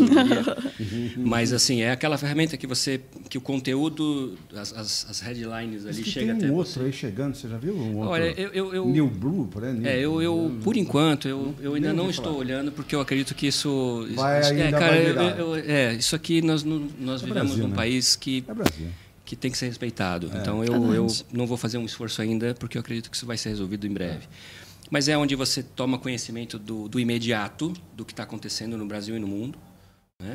mas assim é aquela ferramenta que você, que o conteúdo, as, as, as headlines ali chega tem até um outro você. Aí chegando, você já viu um outro? Olha, eu, eu, eu New Blue, por aí. É, eu, eu por enquanto eu, eu ainda não estou falar. olhando porque eu acredito que isso, vai isso ainda é, cara, vai eu, eu, é isso aqui nós nós é vivemos Brasil, num né? país que é Brasil. que tem que ser respeitado. É. Então eu, eu não vou fazer um esforço ainda porque eu acredito que isso vai ser resolvido em breve. É. Mas é onde você toma conhecimento do, do imediato, do que está acontecendo no Brasil e no mundo. Né?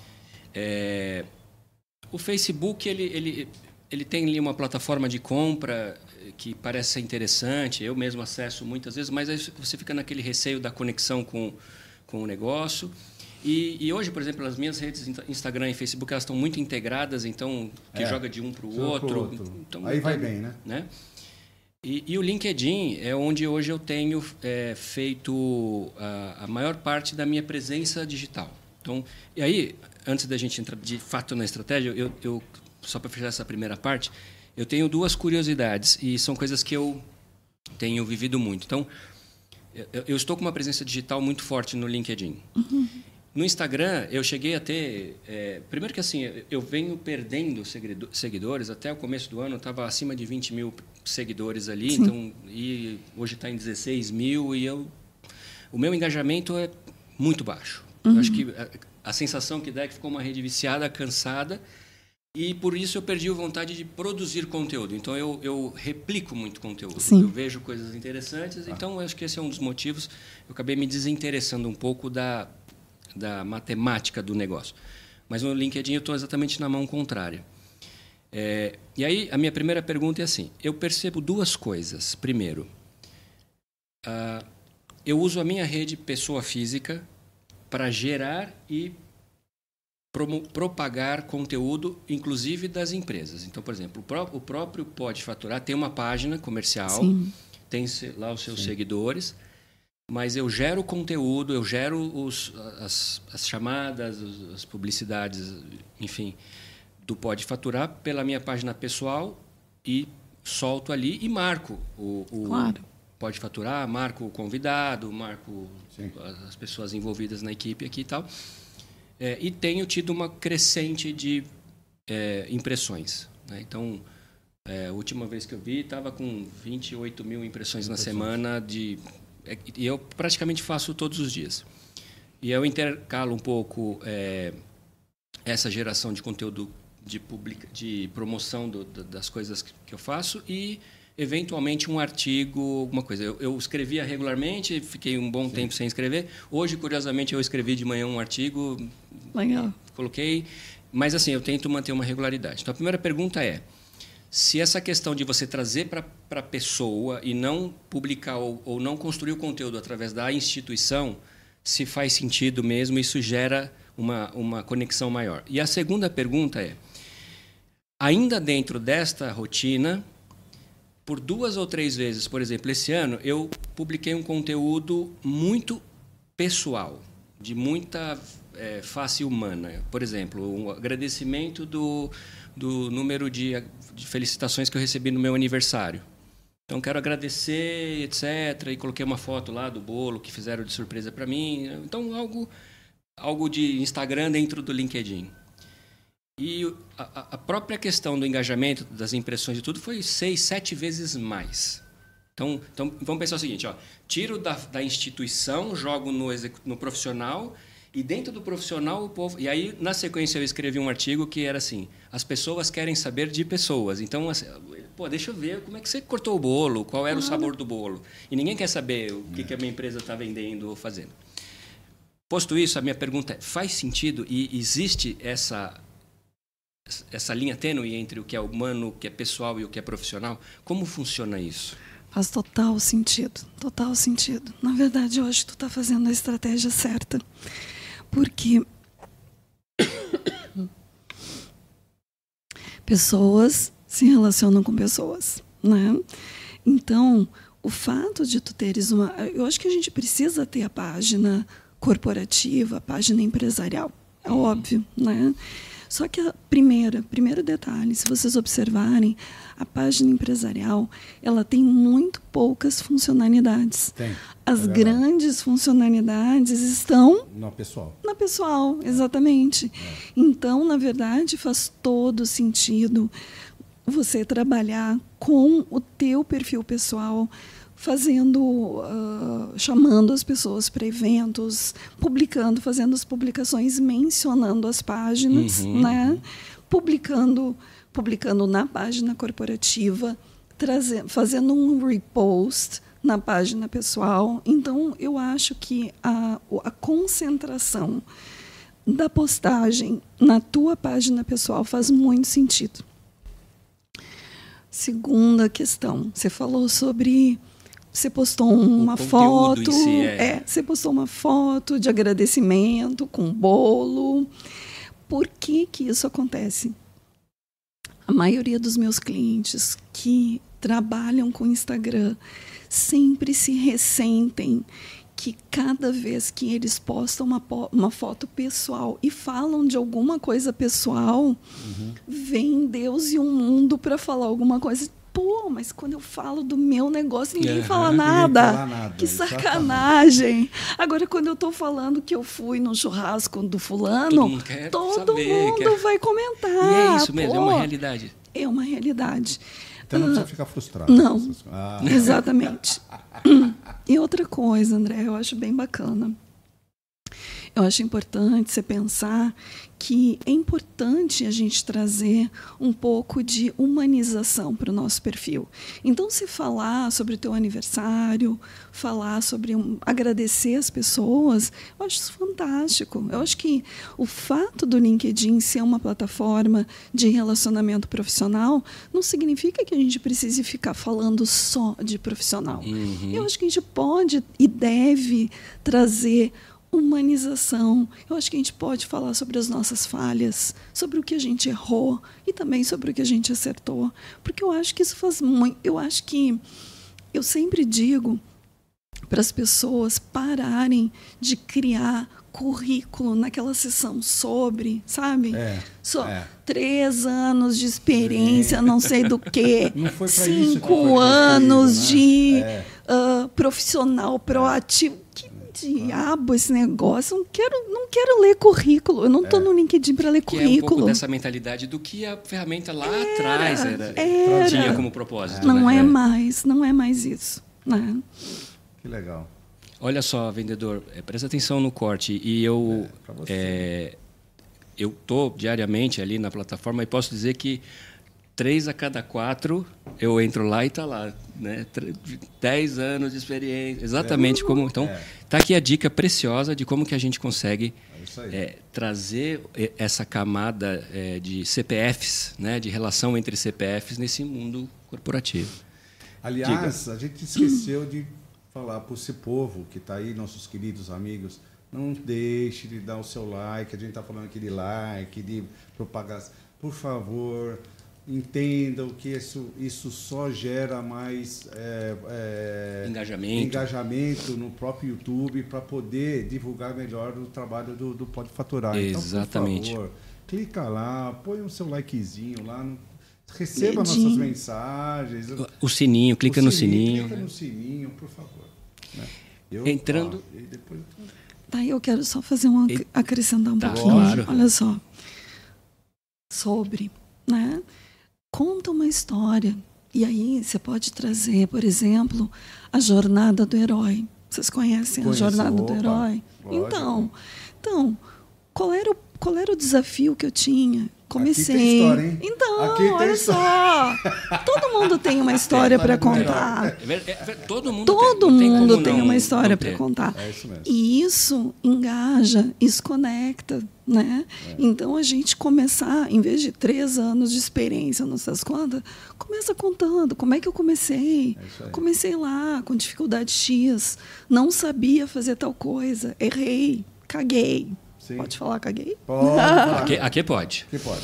É, o Facebook ele, ele, ele tem ali uma plataforma de compra que parece ser interessante. Eu mesmo acesso muitas vezes, mas aí você fica naquele receio da conexão com, com o negócio. E, e hoje, por exemplo, as minhas redes Instagram e Facebook elas estão muito integradas, então que é. joga de um para o outro. outro. Então, aí vai então, bem, né? né? E, e o LinkedIn é onde hoje eu tenho é, feito a, a maior parte da minha presença digital. Então, e aí, antes da gente entrar de fato na estratégia, eu, eu só para fechar essa primeira parte, eu tenho duas curiosidades e são coisas que eu tenho vivido muito. Então, eu, eu estou com uma presença digital muito forte no LinkedIn. Uhum. No Instagram, eu cheguei a ter... É, primeiro que assim, eu venho perdendo seguidores. Até o começo do ano, eu estava acima de vinte mil seguidores ali. Então, e hoje está em dezesseis mil. E eu, o meu engajamento é muito baixo. Uhum. Eu acho que a, a sensação que dá é que ficou uma rede viciada, cansada. E, por isso, eu perdi a vontade de produzir conteúdo. Então, eu, eu replico muito conteúdo. Sim. Eu vejo coisas interessantes. Ah. Então, eu acho que esse é um dos motivos. Eu acabei me desinteressando um pouco da... da matemática do negócio. Mas no LinkedIn eu estou exatamente na mão contrária. É, e aí, a minha primeira pergunta é assim, eu percebo duas coisas. Primeiro, uh, eu uso a minha rede pessoa física para gerar e promo- propagar conteúdo, inclusive das empresas. Então, por exemplo, o, pró- o próprio Pode Faturar tem uma página comercial, Sim. tem lá os seus Sim. seguidores, mas eu gero conteúdo, eu gero os, as, as chamadas, as publicidades, enfim, do Pode Faturar pela minha página pessoal e solto ali e marco o, o claro. Pode Faturar, marco o convidado, marco Sim. as pessoas envolvidas na equipe aqui e tal. É, e tenho tido uma crescente de é, impressões. Né? Então, é, a última vez que eu vi, estava com vinte e oito mil impressões, impressões na semana de... E eu praticamente faço todos os dias. E eu intercalo um pouco é, essa geração de conteúdo de, publica, de promoção do, das coisas que eu faço e, eventualmente, um artigo, alguma coisa. Eu, eu escrevia regularmente, fiquei um bom Sim. tempo sem escrever. Hoje, curiosamente, eu escrevi de manhã um artigo. Legal. Coloquei. Mas, assim, eu tento manter uma regularidade. Então, a primeira pergunta é... Se essa questão de você trazer para a pessoa e não publicar ou, ou não construir o conteúdo através da instituição, se faz sentido mesmo, isso gera uma, uma conexão maior. E a segunda pergunta é, ainda dentro desta rotina, por duas ou três vezes, por exemplo, esse ano, eu publiquei um conteúdo muito pessoal, de muita é, face humana. Por exemplo, um agradecimento do... do número de, de felicitações que eu recebi no meu aniversário. Então, quero agradecer, etcétera. E coloquei uma foto lá do bolo que fizeram de surpresa para mim. Então, algo, algo de Instagram dentro do LinkedIn. E a, a própria questão do engajamento, das impressões e tudo, foi seis, sete vezes mais. Então, então vamos pensar o seguinte, ó, tiro da, da instituição, jogo no, no profissional... E dentro do profissional, o povo... E aí, na sequência, eu escrevi um artigo que era assim, as pessoas querem saber de pessoas. Então, assim, pô, deixa eu ver como é que você cortou o bolo, qual era o sabor do bolo. E ninguém quer saber o que, que a minha empresa está vendendo ou fazendo. Posto isso, a minha pergunta é, faz sentido e existe essa, essa linha tênue entre o que é humano, o que é pessoal e o que é profissional? Como funciona isso? Faz total sentido, total sentido. Na verdade, eu acho que tu está fazendo a estratégia certa. Porque pessoas se relacionam com pessoas, né? Então, o fato de tu teres uma... Eu acho que a gente precisa ter a página corporativa, a página empresarial, é óbvio, né? Só que a primeira, primeiro detalhe, se vocês observarem, a página empresarial, ela tem muito poucas funcionalidades. Tem. As é grandes funcionalidades estão... Na pessoal. Na pessoal, exatamente. É. Então, na verdade, faz todo sentido você trabalhar com o teu perfil pessoal, fazendo, uh, chamando as pessoas para eventos, publicando, fazendo as publicações, mencionando as páginas, uhum, né? Uhum. Publicando, publicando na página corporativa, trazendo, fazendo um repost na página pessoal. Então, eu acho que a, a concentração da postagem na tua página pessoal faz muito sentido. Segunda questão, você falou sobre... Você postou uma foto, si é. é, você postou uma foto de agradecimento com bolo. Por que que isso acontece? A maioria dos meus clientes que trabalham com Instagram sempre se ressentem que cada vez que eles postam uma, uma foto pessoal e falam de alguma coisa pessoal, uhum. vem Deus e um mundo para falar alguma coisa. Pô, mas quando eu falo do meu negócio, ninguém uhum. fala nada. Ninguém fala nada. Que sacanagem. Exatamente. Agora, quando eu estou falando que eu fui no churrasco do fulano, todo mundo, quer todo saber, mundo quer... vai comentar. E é isso mesmo, Pô, é uma realidade. É uma realidade. Então não precisa ficar frustrado. Não, ah. exatamente. E outra coisa, André, eu acho bem bacana. Eu acho importante você pensar que é importante a gente trazer um pouco de humanização para o nosso perfil. Então, se falar sobre o teu aniversário, falar sobre um, agradecer as pessoas, eu acho isso fantástico. Eu acho que o fato do LinkedIn ser uma plataforma de relacionamento profissional não significa que a gente precise ficar falando só de profissional. Uhum. Eu acho que a gente pode e deve trazer humanização. Eu acho que a gente pode falar sobre as nossas falhas, sobre o que a gente errou e também sobre o que a gente acertou, porque eu acho que isso faz muito. Eu acho que eu sempre digo para as pessoas pararem de criar currículo naquela sessão sobre, sabe? É, Só é. três anos de experiência, é. não sei do quê, não foi pra cinco isso que foi anos né? de é. uh, profissional proativo. Que diabo esse negócio? Não quero, não quero ler currículo. Eu não estou é. no LinkedIn para ler que currículo. É um pouco dessa mentalidade do que a ferramenta lá era, atrás era, era. tinha como propósito. Não né? é mais, não é mais isso. Né? Que legal. Olha só, vendedor, é, presta atenção no corte. E eu é, é, eu estou diariamente ali na plataforma e posso dizer que três a cada quatro eu entro lá e está lá. Né? Dez anos de experiência, exatamente é. como... Então, está é. aqui a dica preciosa de como que a gente consegue é é, trazer essa camada é, de C P Fs, né? De relação entre C P Fs nesse mundo corporativo. Aliás, Diga. a gente esqueceu de falar para esse povo que está aí, nossos queridos amigos, não deixe de dar o seu like, a gente está falando aqui de like, de propagação. Por favor, entendam que isso, isso só gera mais é, é, engajamento. engajamento no próprio YouTube para poder divulgar melhor o trabalho do, do Pode Faturar. Exatamente. Então, por favor, clica lá, põe o seu likezinho lá, no, receba Medinho. nossas mensagens. O sininho, clica o no sininho, sininho. Clica no sininho, por favor. Né? Eu, Entrando... Ó, e depois... Tá, eu quero só fazer um ac- acrescentar um tá, pouquinho. Claro. Olha só. Sobre, né? Conta uma história. E aí você pode trazer, por exemplo, a jornada do herói. Vocês conhecem Conheço, a jornada opa, do herói? Lógico. Então, então qual, era o, qual era o desafio que eu tinha? Comecei. Aqui tem história, hein? Então, Aqui tem olha história. só. Todo mundo tem uma história para contar. É, é, é, todo mundo todo tem, mundo tem, tem não, uma história para contar. É isso mesmo. E isso engaja, isso conecta. Né? É. Então, a gente começar, em vez de três anos de experiência, não sei as quantas, começa contando. Como é que eu comecei? É comecei lá, com dificuldade X. Não sabia fazer tal coisa. Errei, caguei. Sim. Pode falar caguei? Pode. aqui, aqui pode. Aqui pode.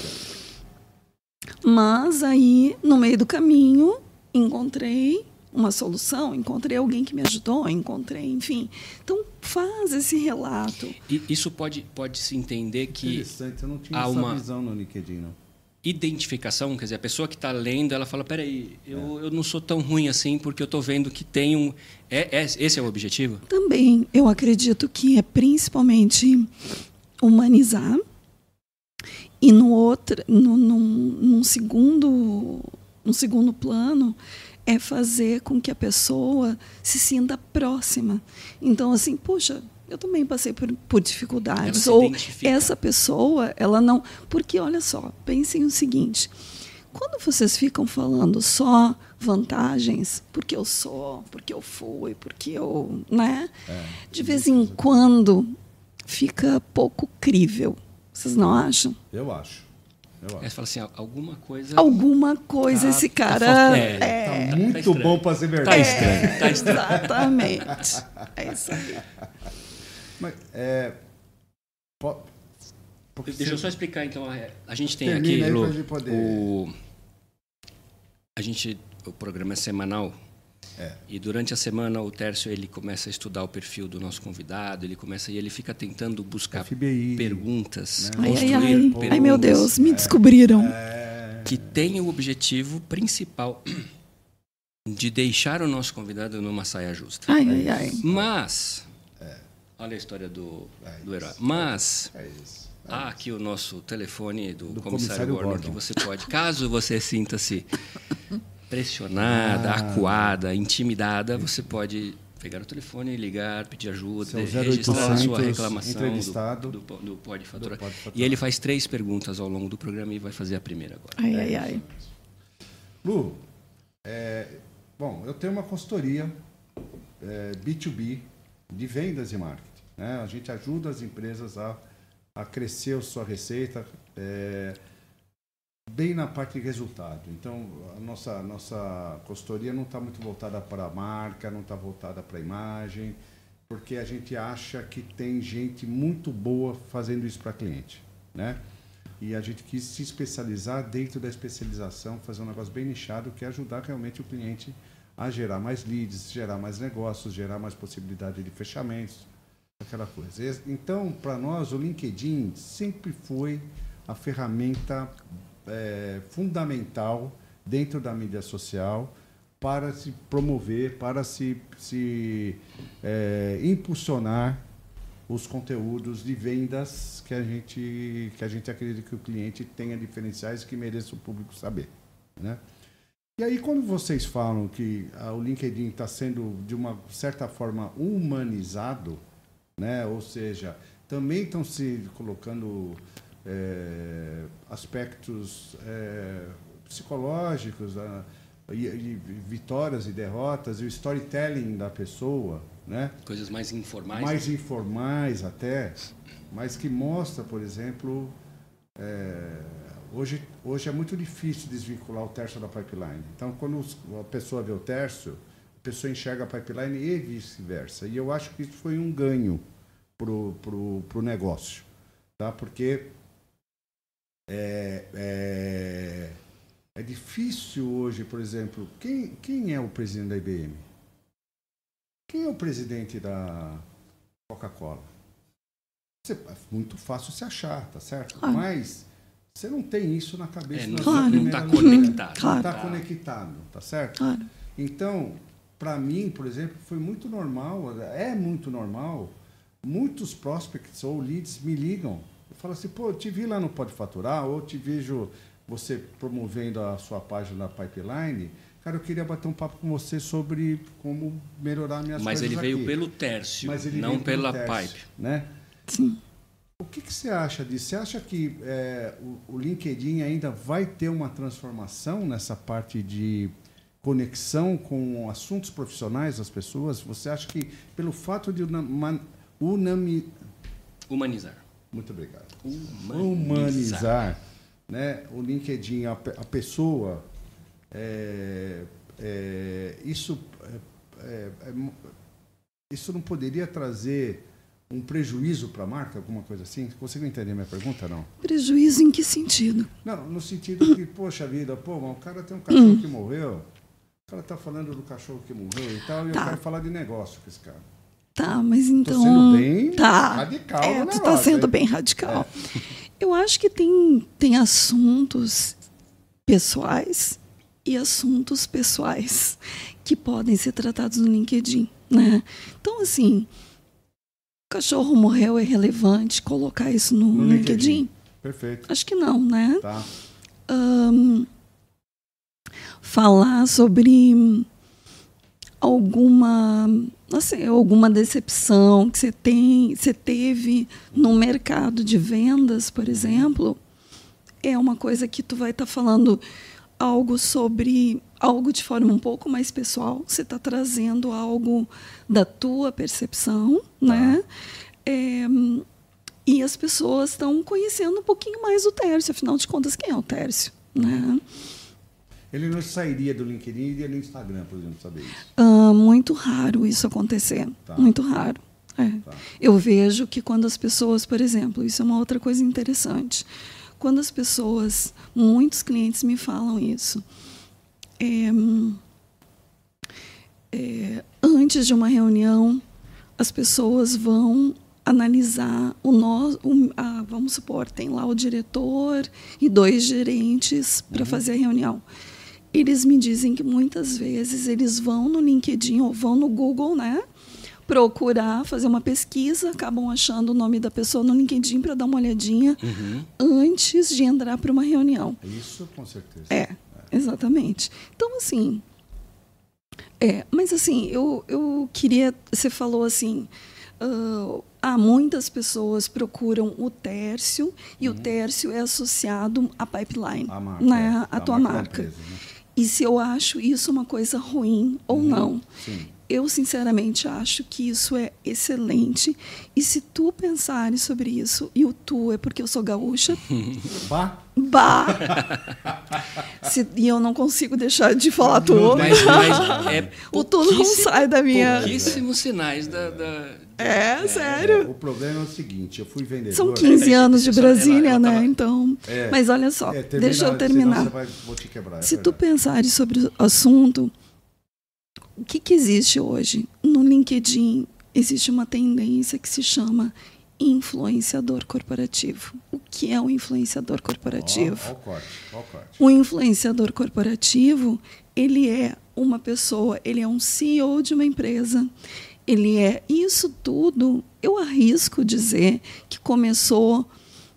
Mas aí, no meio do caminho, encontrei uma solução, encontrei alguém que me ajudou, encontrei, enfim. Então, faz esse relato. E isso pode, pode se entender que... Interessante, eu não tinha há essa uma visão no LinkedIn, não. Identificação, quer dizer, a pessoa que está lendo, ela fala, peraí, eu, é. eu não sou tão ruim assim, porque eu estou vendo que tem um... É, é, esse é o objetivo? Também, eu acredito que é principalmente humanizar e no outro, no, num, num, segundo, num segundo plano é fazer com que a pessoa se sinta próxima. Então, assim, puxa, eu também passei por, por dificuldades. Ou essa pessoa, ela não... Porque, olha só, pensem o seguinte, quando vocês ficam falando só vantagens, porque eu sou, porque eu fui, porque eu... né? É, de vez em quando fica pouco crível. Vocês não acham? Eu acho. Eu acho. Você fala assim, alguma coisa... Alguma coisa, ah, esse cara... Tá, é, é, tá muito tá bom para ser verdade. Tá estranho. Tá estranho. Exatamente. É isso aí. Mas, é... Po... Deixa você... eu só explicar, então. A gente tem Termina aqui, Lu, poder... o... A gente o programa é semanal. É. E durante a semana o Tércio ele começa a estudar o perfil do nosso convidado, ele começa e ele fica tentando buscar F B I, perguntas, né? Ai, ai, ai. perguntas, Ai, meu Deus, me descobriram. É, que tem o objetivo principal de deixar o nosso convidado numa saia justa. Ai, ai, ai. Mas, olha a história do, do herói. Mas é isso. É há aqui o nosso telefone do, Do comissário, comissário Gordon, Gordon. que você pode, caso você sinta-se pressionada, Ah, acuada, intimidada, você pode pegar o telefone, ligar, pedir ajuda, Seu zero registrar a sua oitocentos reclamação entrevistado. do, do, do Pode Faturar. Do Pode Faturar. E ele faz três perguntas ao longo do programa e vai fazer a primeira agora. Ai, ai, ai. Lu, é, bom, eu tenho uma consultoria é, B dois B de vendas e marketing. Né? A gente ajuda as empresas a, a crescer a sua receita é, bem na parte de resultado. Então, a nossa, nossa consultoria não está muito voltada para a marca, não está voltada para a imagem, porque a gente acha que tem gente muito boa fazendo isso para cliente, né? E a gente quis se especializar dentro da especialização, fazer um negócio bem nichado, que é ajudar realmente o cliente a gerar mais leads, gerar mais negócios, gerar mais possibilidade de fechamentos, aquela coisa. Então, para nós, o LinkedIn sempre foi a ferramenta é, fundamental dentro da mídia social para se promover, para se, se é, impulsionar os conteúdos de vendas que a gente que a gente acredita que o cliente tenha diferenciais que mereça o público saber, né? E aí, quando vocês falam que ah, o LinkedIn está sendo de uma certa forma humanizado, né? Ou seja, também estão se colocando é, aspectos é, psicológicos, ah, e, e vitórias e derrotas, e o storytelling da pessoa, né? Coisas mais informais. Mais informais até, mas que mostra, por exemplo, é, hoje, hoje é muito difícil desvincular o Tércio da pipeline. Então, quando a pessoa vê o Tércio, a pessoa enxerga a pipeline e vice-versa. E eu acho que isso foi um ganho pro, pro, pro negócio, tá? Porque é, é, é difícil hoje, por exemplo, quem, quem é o presidente da I B M? Quem é o presidente da Coca-Cola? É muito fácil se achar, tá certo? Claro. Mas você não tem isso na cabeça. É, na não sua está primeira conectado. Claro. Não está conectado, tá certo? Claro. Então, para mim, por exemplo, foi muito normal, é muito normal, muitos prospects ou leads me ligam. Eu falo assim, pô, eu te vi lá no Pode Faturar, ou te vejo você promovendo a sua página na Pipeline. Cara, eu queria bater um papo com você sobre como melhorar minhas Mas coisas ele veio aqui. pelo Tércio, Mas ele não veio pelo pela Tércio, pipe. né? Sim. O que, que você acha disso? Você acha que é, o, o LinkedIn ainda vai ter uma transformação nessa parte de conexão com assuntos profissionais das pessoas? Você acha que, pelo fato de unami, unami, Humanizar. muito obrigado. Humanizar. Humanizar, né? O LinkedIn, a, a pessoa, é, é, isso, é, é, isso não poderia trazer um prejuízo para a marca, alguma coisa assim? Conseguiu entender minha pergunta, não? Prejuízo em que sentido? Não, no sentido que, poxa vida, pô, mas o cara tem um cachorro hum. que morreu, o cara tá falando do cachorro que morreu e tal, e tá. eu quero falar de negócio com esse cara. Tá, mas então... Tô sendo bem tá. radical é, no tu negócio, tá sendo hein? bem radical. É. Eu acho que tem, tem assuntos pessoais e assuntos pessoais que podem ser tratados no LinkedIn, né? Então, assim, o cachorro morreu, é relevante colocar isso no, No LinkedIn? LinkedIn. Perfeito. Acho que não, né? Tá. Um, falar sobre alguma, assim, alguma decepção que você tem, você teve no mercado de vendas, por exemplo, é uma coisa que tu vai estar tá falando algo sobre algo de forma um pouco mais pessoal. Você está trazendo algo da tua percepção, tá. né? É, e as pessoas estão conhecendo um pouquinho mais o Tércio. Afinal de contas, quem é o Tércio, né? Ele não sairia do LinkedIn e iria no Instagram, por exemplo, saber isso? Ah, muito raro isso acontecer. Tá. Muito raro. É. Tá. Eu vejo que quando as pessoas, por exemplo, isso é uma outra coisa interessante. Quando as pessoas, muitos clientes me falam isso, é, é, antes de uma reunião, as pessoas vão analisar o nosso, ah, vamos supor, tem lá o diretor e dois gerentes para uhum. fazer a reunião. Eles me dizem que muitas vezes eles vão no LinkedIn ou vão no Google, né, procurar, fazer uma pesquisa, acabam achando o nome da pessoa no LinkedIn para dar uma olhadinha uhum. antes de entrar para uma reunião. Isso, com certeza. É, é. Exatamente. Então, assim, é, mas assim, eu, eu queria, você falou assim, uh, ah, muitas pessoas procuram o Tércio, e uhum. o Tércio é associado à pipeline, a marca, né, a tua marca. Empresa, né? E se eu acho isso uma coisa ruim ou uhum. não. Sim. Eu, sinceramente, acho que isso é excelente. E se tu pensares sobre isso, e o tu é porque eu sou gaúcha... Bah! Bah! se, e eu não consigo deixar de falar tu. Mas, mas é o tu não sai da minha... Pouquíssimos sinais da... da... É, é, sério. É, o problema é o seguinte, eu fui vendedor... São quinze anos de Brasília, ela, ela né? Tava... Então... É, mas olha só, é, termina, deixa eu terminar. Você vai, vou te quebrar, é se verdade. Tu pensares sobre o assunto... O que, que existe hoje? No LinkedIn existe uma tendência que se chama influenciador corporativo. O que é um influenciador corporativo? Oh, oh, corte, oh, corte. O influenciador corporativo, ele é uma pessoa, ele é um C E O de uma empresa. Ele é isso tudo, eu arrisco dizer que começou,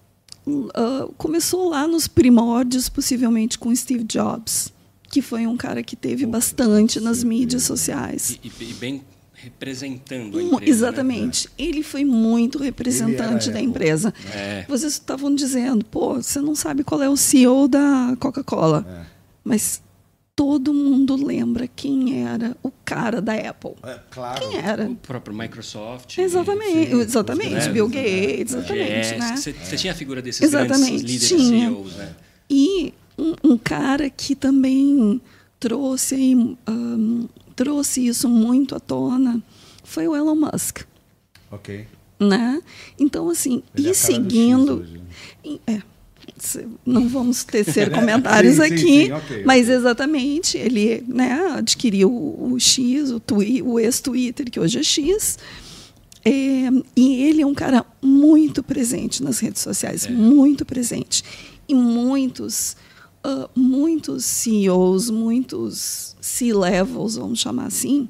uh, começou lá nos primórdios, possivelmente com Steve Jobs, que foi um cara que teve bastante nas mídias sociais. E, e bem representando a empresa. Exatamente. Né? Ele foi muito representante da empresa. É. Vocês estavam dizendo, pô, você não sabe qual é o C E O da Coca-Cola. É. Mas todo mundo lembra quem era o cara da Apple. É, claro. Quem era? O próprio Microsoft. Exatamente. Sim, exatamente. Bill Gates. É. Exatamente. Né? Você é. tinha a figura desses exatamente. grandes líderes tinha. C E Os, né? E um, um cara que também trouxe, um, trouxe isso muito à tona foi o Elon Musk. Ok. Né? Então, assim, Ele e é seguindo... Hoje, né? É, não vamos tecer comentários sim, aqui, sim, sim, okay, mas okay. exatamente, ele, né, adquiriu o, o X, o, twi, o ex-Twitter, que hoje é X, é, e ele é um cara muito presente nas redes sociais, é. muito presente. E muitos... Uh, muitos C E Os, muitos C-levels, vamos chamar assim,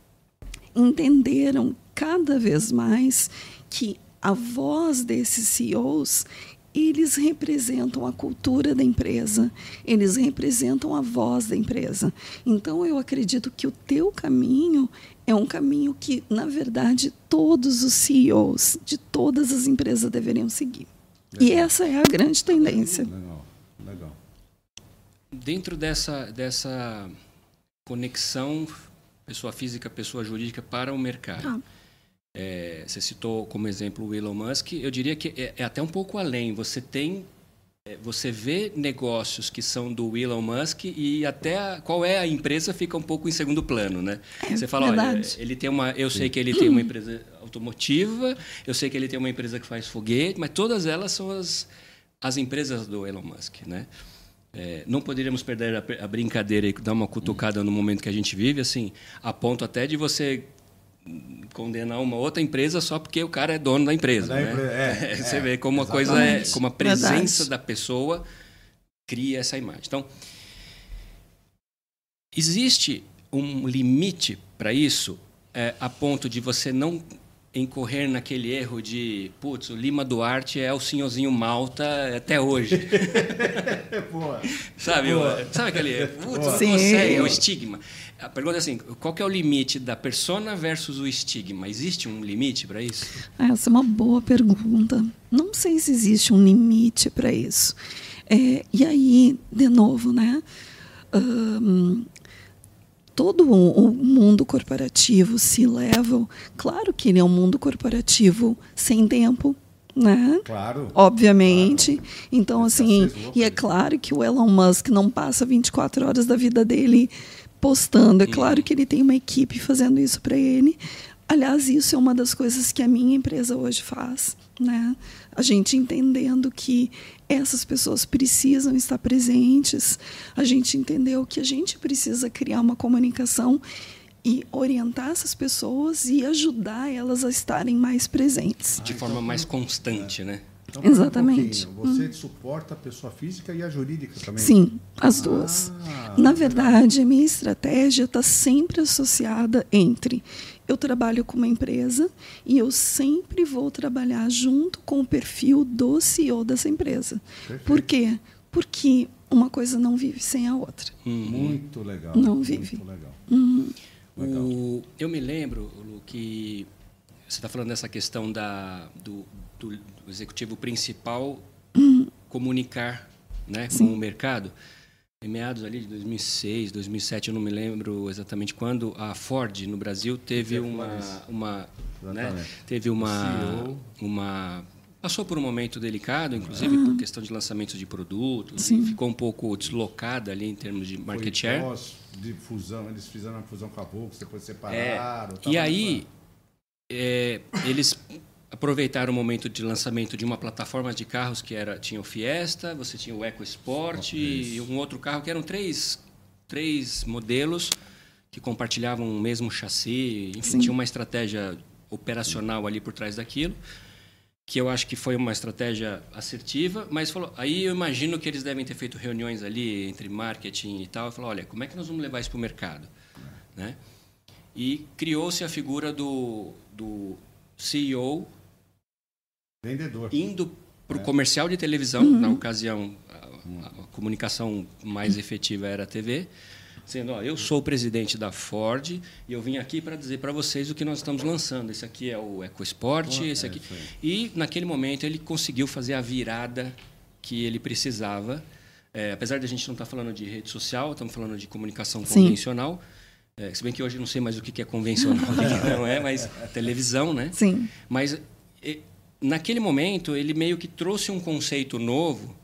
entenderam cada vez mais que a voz desses C E Os, eles representam a cultura da empresa, eles representam a voz da empresa. Então, eu acredito que o teu caminho é um caminho que, na verdade, todos os C E Os de todas as empresas deveriam seguir. Legal. E essa é a grande tendência. Legal, legal. Dentro dessa, dessa conexão pessoa física, pessoa jurídica para o mercado, ah. é, você citou como exemplo o Elon Musk, eu diria que é, é até um pouco além. Você tem, é, você vê negócios que são do Elon Musk e até a, qual é a empresa fica um pouco em segundo plano, né? É, você fala, verdade. olha, ele tem uma, eu sei que ele tem uma empresa automotiva, eu sei que ele tem uma empresa que faz foguete, mas todas elas são as, as empresas do Elon Musk, né? É, não poderíamos perder a, a brincadeira e dar uma cutucada no momento que a gente vive, assim, a ponto até de você condenar uma outra empresa só porque o cara é dono da empresa. Da né? empre... é, você é, vê como a coisa é, como a presença Verdade. da pessoa cria essa imagem. Então, existe um limite para isso, é, a ponto de você não incorrer naquele erro de, putz, o Lima Duarte é o senhorzinho Malta até hoje. Boa. Sabe? Boa. Sabe aquele, putz, você é o estigma. A pergunta é assim, qual que é o limite da persona versus o estigma? Existe um limite para isso? Essa é uma boa pergunta. Não sei se existe um limite para isso. É, e aí, de novo, né? Um, todo o mundo corporativo, C-level, claro que ele é um mundo corporativo sem tempo, né? Claro. Obviamente. Claro. Então, assim, e é claro que o Elon Musk não passa vinte e quatro horas da vida dele postando. É claro que ele tem uma equipe fazendo isso para ele, Aliás, isso é uma das coisas que a minha empresa hoje faz, né? A gente entendendo que essas pessoas precisam estar presentes, a gente entendeu que a gente precisa criar uma comunicação e orientar essas pessoas e ajudar elas a estarem mais presentes. De forma mais constante, né? Então, Exatamente. Um você hum. suporta a pessoa física e a jurídica também? Sim, as duas. Ah, Na verdade, a minha estratégia está sempre associada entre eu trabalho com uma empresa e eu sempre vou trabalhar junto com o perfil do C E O dessa empresa. Perfeito. Por quê? Porque uma coisa não vive sem a outra. Hum. Muito legal. Não vive. Muito legal. Uhum. legal. O, eu me lembro, Lu, que você está falando dessa questão da, do, do executivo principal uhum. comunicar, né, com o mercado. Em meados ali de dois mil e seis, dois mil e sete, eu não me lembro exatamente quando, a Ford no Brasil teve uma, uma, né, teve uma, uma, passou por um momento delicado, inclusive uhum. por questão de lançamento de produtos, e ficou um pouco deslocada ali em termos de market Foi share. Pós de fusão, eles fizeram a fusão com a Volkswagen, depois separaram. É, e aí é, eles aproveitaram o momento de lançamento de uma plataforma de carros que era, tinha o Fiesta, você tinha o EcoSport e um outro carro que eram três, três modelos que compartilhavam o mesmo chassi. Enfim, Sim. tinha uma estratégia operacional ali por trás daquilo, que eu acho que foi uma estratégia assertiva, mas falou, aí eu imagino que eles devem ter feito reuniões ali entre marketing e tal, e falou, olha, como é que nós vamos levar isso para o mercado? É. Né? E criou-se a figura do, do C E O vendedor. Indo para o é. comercial de televisão, uhum. na ocasião, a, a comunicação mais efetiva era a T V, dizendo, ó, eu sou o presidente da Ford e eu vim aqui para dizer para vocês o que nós estamos lançando. Esse aqui é o EcoSport, oh, esse aqui. É e, naquele momento, ele conseguiu fazer a virada que ele precisava. É, apesar de a gente não estar tá falando de rede social, estamos falando de comunicação Sim. convencional. É, se bem que hoje eu não sei mais o que é convencional, o que não é, mas televisão, né? Sim. Mas... E, naquele momento, ele meio que trouxe um conceito novo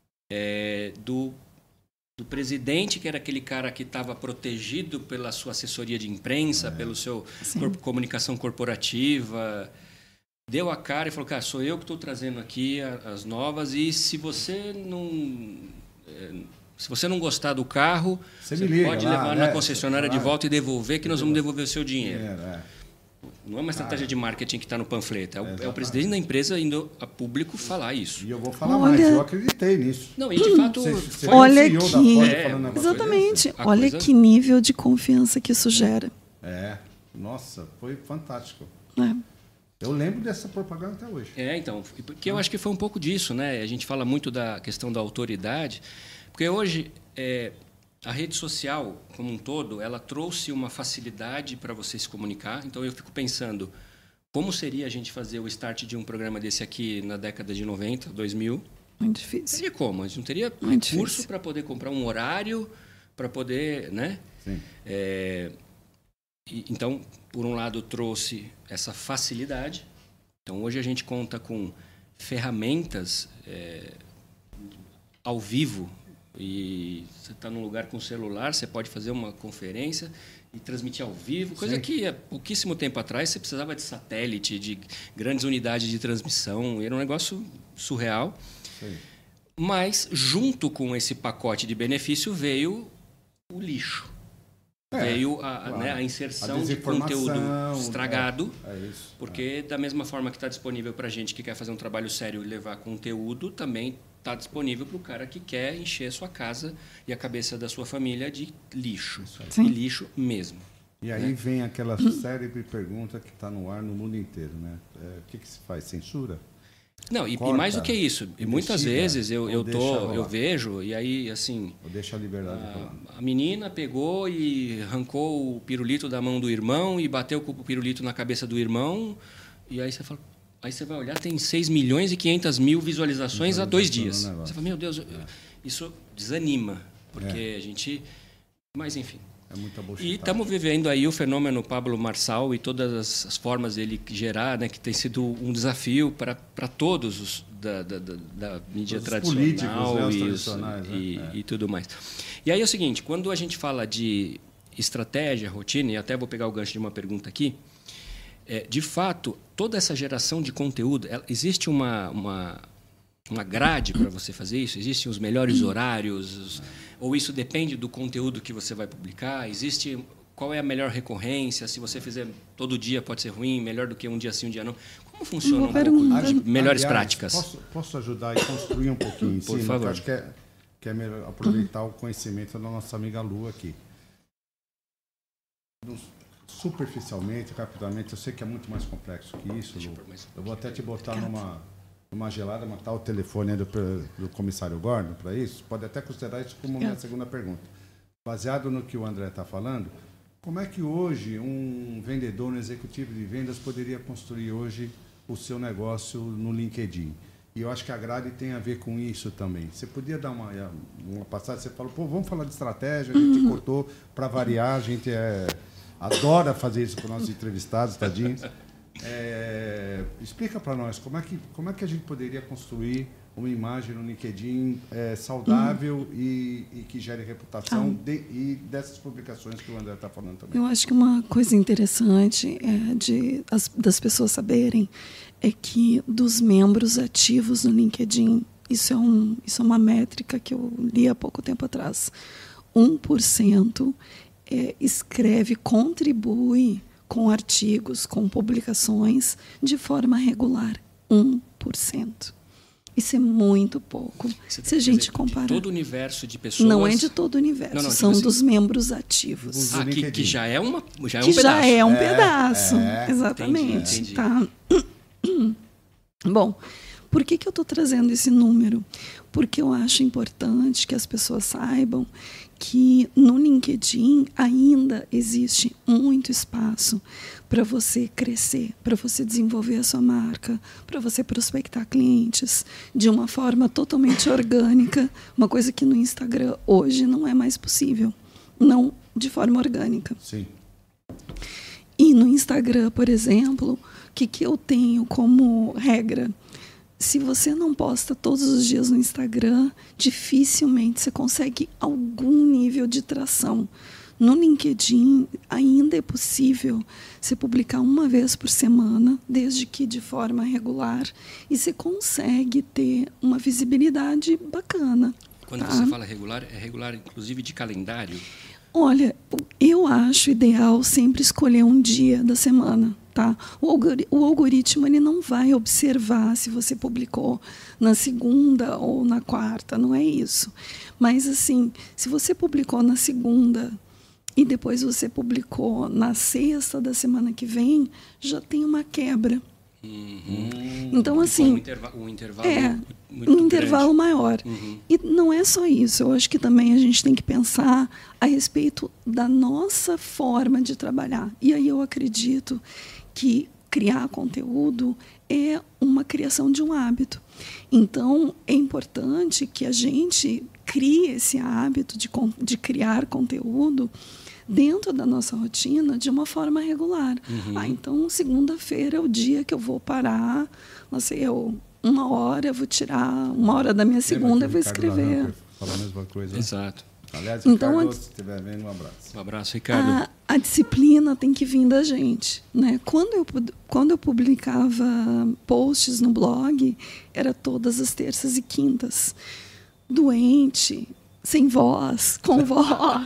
é, do, do presidente, que era aquele cara que estava protegido pela sua assessoria de imprensa, é. pelo seu corp, comunicação corporativa. Deu a cara e falou, cara, sou eu que estou trazendo aqui a, as novas e se você não... É, se você não gostar do carro, você, você liga, pode lá, levar né? na concessionária de volta e devolver, que nós vamos devolver o seu dinheiro. É, é. Não é uma estratégia ah, de marketing que está no panfleto. É o, é o presidente da empresa indo a público falar isso. E eu vou falar Olha... mais, eu acreditei nisso. Não, e de fato... Você, você Olha que... É, exatamente. Olha coisa... que nível de confiança que isso gera. É. Nossa, foi fantástico. É. Eu lembro dessa propaganda até hoje. É, então. Porque eu acho que foi um pouco disso, né? A gente fala muito da questão da autoridade. Porque hoje... É, a rede social, como um todo, ela trouxe uma facilidade para você se comunicar. Então, eu fico pensando, como seria a gente fazer o start de um programa desse aqui na década de noventa, dois mil? Muito difícil. Seria como? A gente não teria Muito recurso para poder comprar um horário, para poder... né? Sim. É, e, então, por um lado, trouxe essa facilidade. Então, hoje a gente conta com ferramentas é, ao vivo. E você está num lugar com o celular, você pode fazer uma conferência e transmitir ao vivo, coisa Sim. que há pouquíssimo tempo atrás você precisava de satélite, de grandes unidades de transmissão, era um negócio surreal. Sim. Mas, junto com esse pacote de benefício, veio o lixo. É, veio a, claro. né, a inserção a de conteúdo estragado, é, é isso, porque, é. da mesma forma que está disponível para a gente que quer fazer um trabalho sério e levar conteúdo, também está disponível para o cara que quer encher a sua casa e a cabeça da sua família de lixo. E lixo mesmo. E aí né? vem aquela célebre pergunta que está no ar no mundo inteiro. Né? É, o que, que se faz? Censura? Não, e, Corta, e mais do que isso. E muitas vezes eu, eu, tô, eu vejo, e aí, assim... Ou deixa a liberdade a, a menina pegou e arrancou o pirulito da mão do irmão e bateu com o pirulito na cabeça do irmão. E aí você fala... Aí você vai olhar, tem seis milhões e quinhentas mil visualizações há dois dias. Você fala, meu Deus, é. isso desanima. Porque é. a gente... Mas, enfim. É muita bullshit. E estamos vivendo aí o fenômeno Pablo Marçal e todas as, as formas dele gerar, né, que tem sido um desafio para todos os da, da, da, da mídia todos tradicional né, e, os, né? e, é. e tudo mais. E aí é o seguinte, quando a gente fala de estratégia, rotina, e até vou pegar o gancho de uma pergunta aqui, É, de fato, toda essa geração de conteúdo, ela, existe uma, uma, uma grade para você fazer isso? Existem os melhores horários? Os, ou isso depende do conteúdo que você vai publicar? Existe... Qual é a melhor recorrência? Se você fizer todo dia pode ser ruim, melhor do que um dia sim, um dia não. Como funciona um pouco de melhores Aliás, práticas? Posso, posso ajudar e construir um pouquinho em Por cima? favor. Eu acho que é, que é melhor aproveitar o conhecimento da nossa amiga Lu aqui. Superficialmente, rapidamente, eu sei que é muito mais complexo que isso, Lu. Eu vou até te botar numa, numa gelada, matar o telefone do, do comissário Gordon para isso. Pode até considerar isso como minha segunda pergunta. Baseado no que o André está falando, como é que hoje um vendedor, um executivo de vendas poderia construir hoje o seu negócio no LinkedIn? E eu acho que a grade tem a ver com isso também. Você podia dar uma, uma passagem, você falou, pô, vamos falar de estratégia, a gente uhum. cortou para variar, a gente é, adora fazer isso com nossos entrevistados, tadinhos. É, explica para nós, como é, que, como é que a gente poderia construir uma imagem no LinkedIn é, saudável uhum. e, e que gere reputação ah. de, e dessas publicações que o André está falando também. Eu acho que uma coisa interessante é de, as, das pessoas saberem é que dos membros ativos no LinkedIn, isso é, um, isso é uma métrica que eu li há pouco tempo atrás, um por cento é, escreve, contribui com artigos, com publicações de forma regular. um por cento. Isso é muito pouco. Você se a gente dizer, comparar. De todo o universo de pessoas. Não é de todo o universo, não, não, são assim, dos membros ativos. Ah, que, que já é uma já é que um pedaço. já é um é, pedaço. É, exatamente. Entendi, entendi. Tá. Bom, por que, que eu estou trazendo esse número? Porque eu acho importante que as pessoas saibam que no LinkedIn ainda existe muito espaço para você crescer, para você desenvolver a sua marca, para você prospectar clientes de uma forma totalmente orgânica, uma coisa que no Instagram hoje não é mais possível, não de forma orgânica. Sim. E no Instagram, por exemplo, o que, que eu tenho como regra? Se você não posta todos os dias no Instagram, dificilmente você consegue algum nível de tração. No LinkedIn, ainda é possível você publicar uma vez por semana, desde que de forma regular, e você consegue ter uma visibilidade bacana. Quando tá? você fala regular, é regular inclusive de calendário? Olha, eu acho ideal sempre escolher um dia da semana. Tá? O algoritmo ele não vai observar se você publicou na segunda ou na quarta, não é isso. Mas, assim, se você publicou na segunda e depois você publicou na sexta da semana que vem, já tem uma quebra. Uhum. Então, assim, um intervalo, um intervalo é muito um intervalo maior. Uhum. E não é só isso. Eu acho que também a gente tem que pensar a respeito da nossa forma de trabalhar. E aí eu acredito que criar conteúdo é uma criação de um hábito. Então, é importante que a gente crie esse hábito de, de criar conteúdo dentro da nossa rotina de uma forma regular. Uhum. Ah, então, segunda-feira é o dia que eu vou parar, não sei, eu, uma hora eu vou tirar, uma hora da minha segunda eu vou escrever. Falar a mesma coisa. Exato. Aliás, então, Ricardo, a, se estiver vendo, um abraço. Um abraço, Ricardo. A, a disciplina tem que vir da gente. Né? Quando, eu, quando eu publicava posts no blog, era todas as terças e quintas. Doente, sem voz, com voz.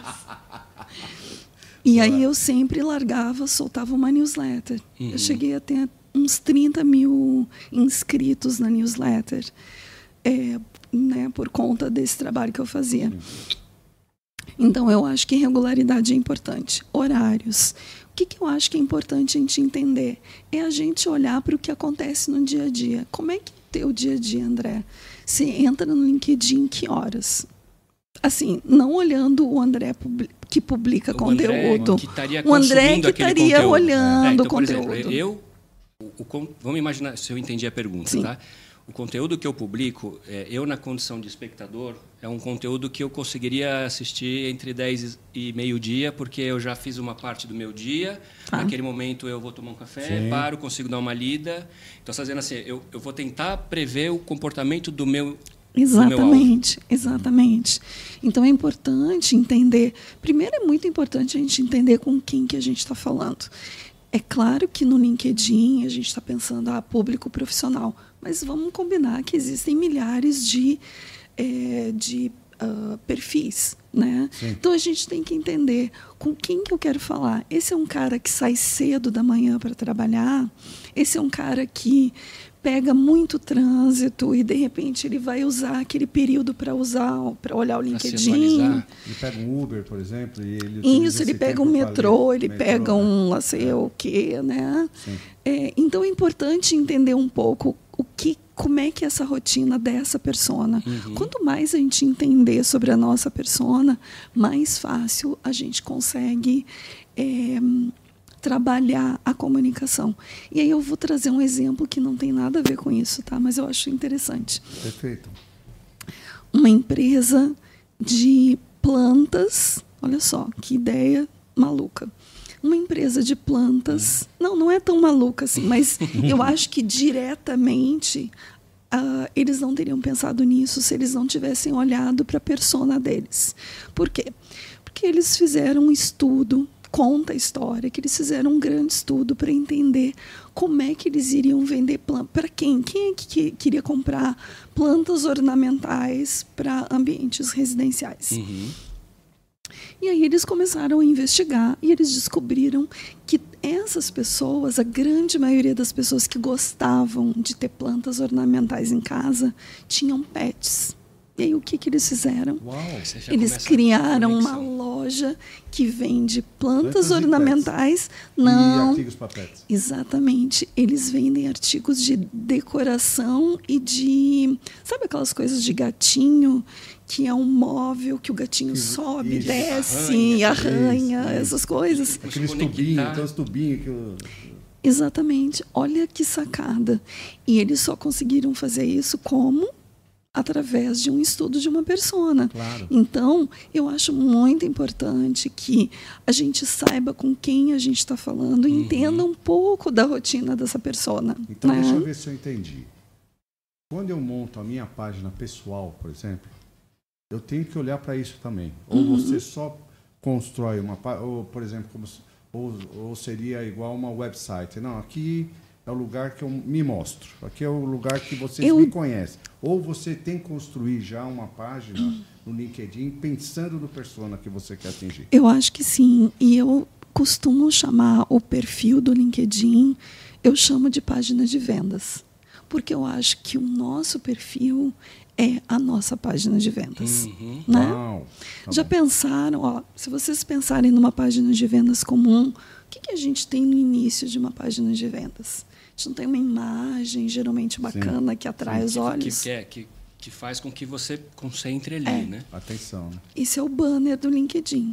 E aí eu sempre largava, soltava uma newsletter. Uhum. Eu cheguei a ter uns trinta mil inscritos na newsletter, é, né, por conta desse trabalho que eu fazia. Uhum. Então, eu acho que regularidade é importante. Horários. O que, que eu acho que é importante a gente entender? É a gente olhar para o que acontece no dia a dia. Como é que é o teu dia a dia, André? Você entra no LinkedIn que horas? Assim, não olhando o André que publica o conteúdo. André que estaria o André que estaria olhando é, então, o conteúdo. Por exemplo, eu, o, o, vamos imaginar, se eu entendi a pergunta, Sim. tá? O conteúdo que eu publico, é, eu na condição de espectador, é um conteúdo que eu conseguiria assistir entre dez e meio-dia, porque eu já fiz uma parte do meu dia. Ah. Naquele momento eu vou tomar um café, Sim. paro, consigo dar uma lida. Então, fazendo assim, eu, eu vou tentar prever o comportamento do meu Exatamente, exatamente. Então é importante entender. Primeiro é muito importante a gente entender com quem que a gente está falando. É claro que no LinkedIn a gente está pensando, ah, público profissional, mas vamos combinar que existem milhares de, é, de uh, perfis, né? Então a gente tem que entender com quem que eu quero falar. Esse é um cara que sai cedo da manhã para trabalhar, esse é um cara que pega muito trânsito e de repente ele vai usar aquele período para usar, para olhar o LinkedIn. Ele pega um Uber, por exemplo, e ele Isso, ele pega um metrô, ele metrô, pega um, não sei é. o quê, né? É, então é importante entender um pouco o que, como é que é essa rotina dessa persona. Uhum. Quanto mais a gente entender sobre a nossa persona, mais fácil a gente consegue é, trabalhar a comunicação. E aí eu vou trazer um exemplo que não tem nada a ver com isso, tá? Mas eu acho interessante. Perfeito. Uma empresa de plantas, olha só, que ideia maluca. Uma empresa de plantas, não, não é tão maluca assim, mas eu acho que diretamente uh, eles não teriam pensado nisso se eles não tivessem olhado para a persona deles. Por quê? Porque eles fizeram um estudo, conta a história, que eles fizeram um grande estudo para entender como é que eles iriam vender plantas. Para quem? Quem é que queria comprar plantas ornamentais para ambientes residenciais? Uhum. E aí eles começaram a investigar e eles descobriram que essas pessoas, a grande maioria das pessoas que gostavam de ter plantas ornamentais em casa, tinham pets. E aí o que, que eles fizeram? Uau, eles criaram uma loja que vende plantas, plantas ornamentais. Não, e artigos para pets. Exatamente. Eles vendem artigos de decoração e de... Sabe aquelas coisas de gatinho, que é um móvel que o gatinho que, sobe, isso, desce, arranha, arranha isso, essas isso. coisas. Aqueles tubinhos, aqueles tubinhos que eu... Exatamente. Olha que sacada. E eles só conseguiram fazer isso como? Através de um estudo de uma persona. Claro. Então, eu acho muito importante que a gente saiba com quem a gente está falando e uhum. entenda um pouco da rotina dessa persona. Então, né? deixa eu ver se eu entendi. Quando eu monto a minha página pessoal, por exemplo, eu tenho que olhar para isso também. Ou uhum. você só constrói uma página, ou, por exemplo, como, ou, ou seria igual uma website. Não, aqui é o lugar que eu me mostro. Aqui é o lugar que vocês eu... me conhecem. Ou você tem que construir já uma página hum. no LinkedIn pensando no persona que você quer atingir? Eu acho que sim. E eu costumo chamar o perfil do LinkedIn, eu chamo de página de vendas. Porque eu acho que o nosso perfil é a nossa página de vendas. Uhum. Né? Uau, tá já bom. pensaram, ó, se vocês pensarem numa página de vendas comum, o que, que a gente tem no início de uma página de vendas? A gente não tem uma imagem geralmente bacana Sim. que atrai Sim. os olhos. Que, que, que faz com que você concentre ali, é. né? Atenção. Né? Esse é o banner do LinkedIn.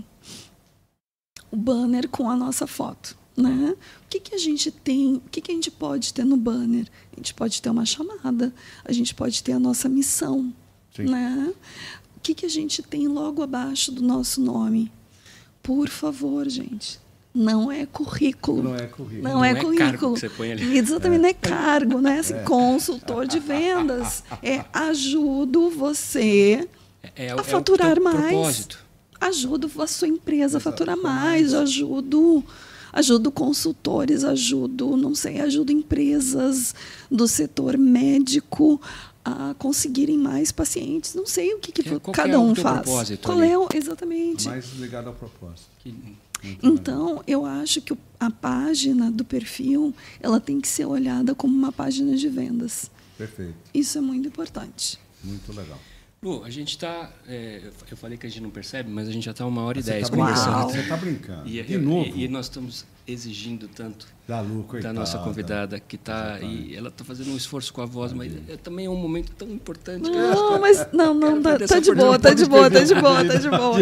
O banner com a nossa foto. Né? O que, que a gente tem, o que, que a gente pode ter no banner? A gente pode ter uma chamada, a gente pode ter a nossa missão. Né? O que, que a gente tem logo abaixo do nosso nome? Por favor, gente. Não é currículo. Não é currículo. Não, não é, é currículo. Cargo que você põe ali. Exatamente, é. não é cargo, né? Assim, é. Consultor de vendas. É ajudo você é, é, a faturar é o mais. Propósito. Ajudo a sua empresa a faturar mais. Ajudo, ajudo consultores, ajudo, não sei, ajudo empresas do setor médico a conseguirem mais pacientes. Não sei o que, que é, cada um faz. Qual ali? é o exatamente? Mais ligado ao propósito. Que... Então, eu acho que a página do perfil ela tem que ser olhada como uma página de vendas. Perfeito. Isso é muito importante. Muito legal. Lu, a gente está... É, eu falei que a gente não percebe, mas a gente já está uma hora e dez tá conversando. Você está brincando. E, de novo. E, e nós estamos exigindo tanto da, Lu, coitada, da nossa convidada, que está... E ela está fazendo um esforço com a voz, mas é, também é um momento tão importante. Não, mas... Não, não, tá, tá de boa, tá de boa, tá de boa, tá de boa.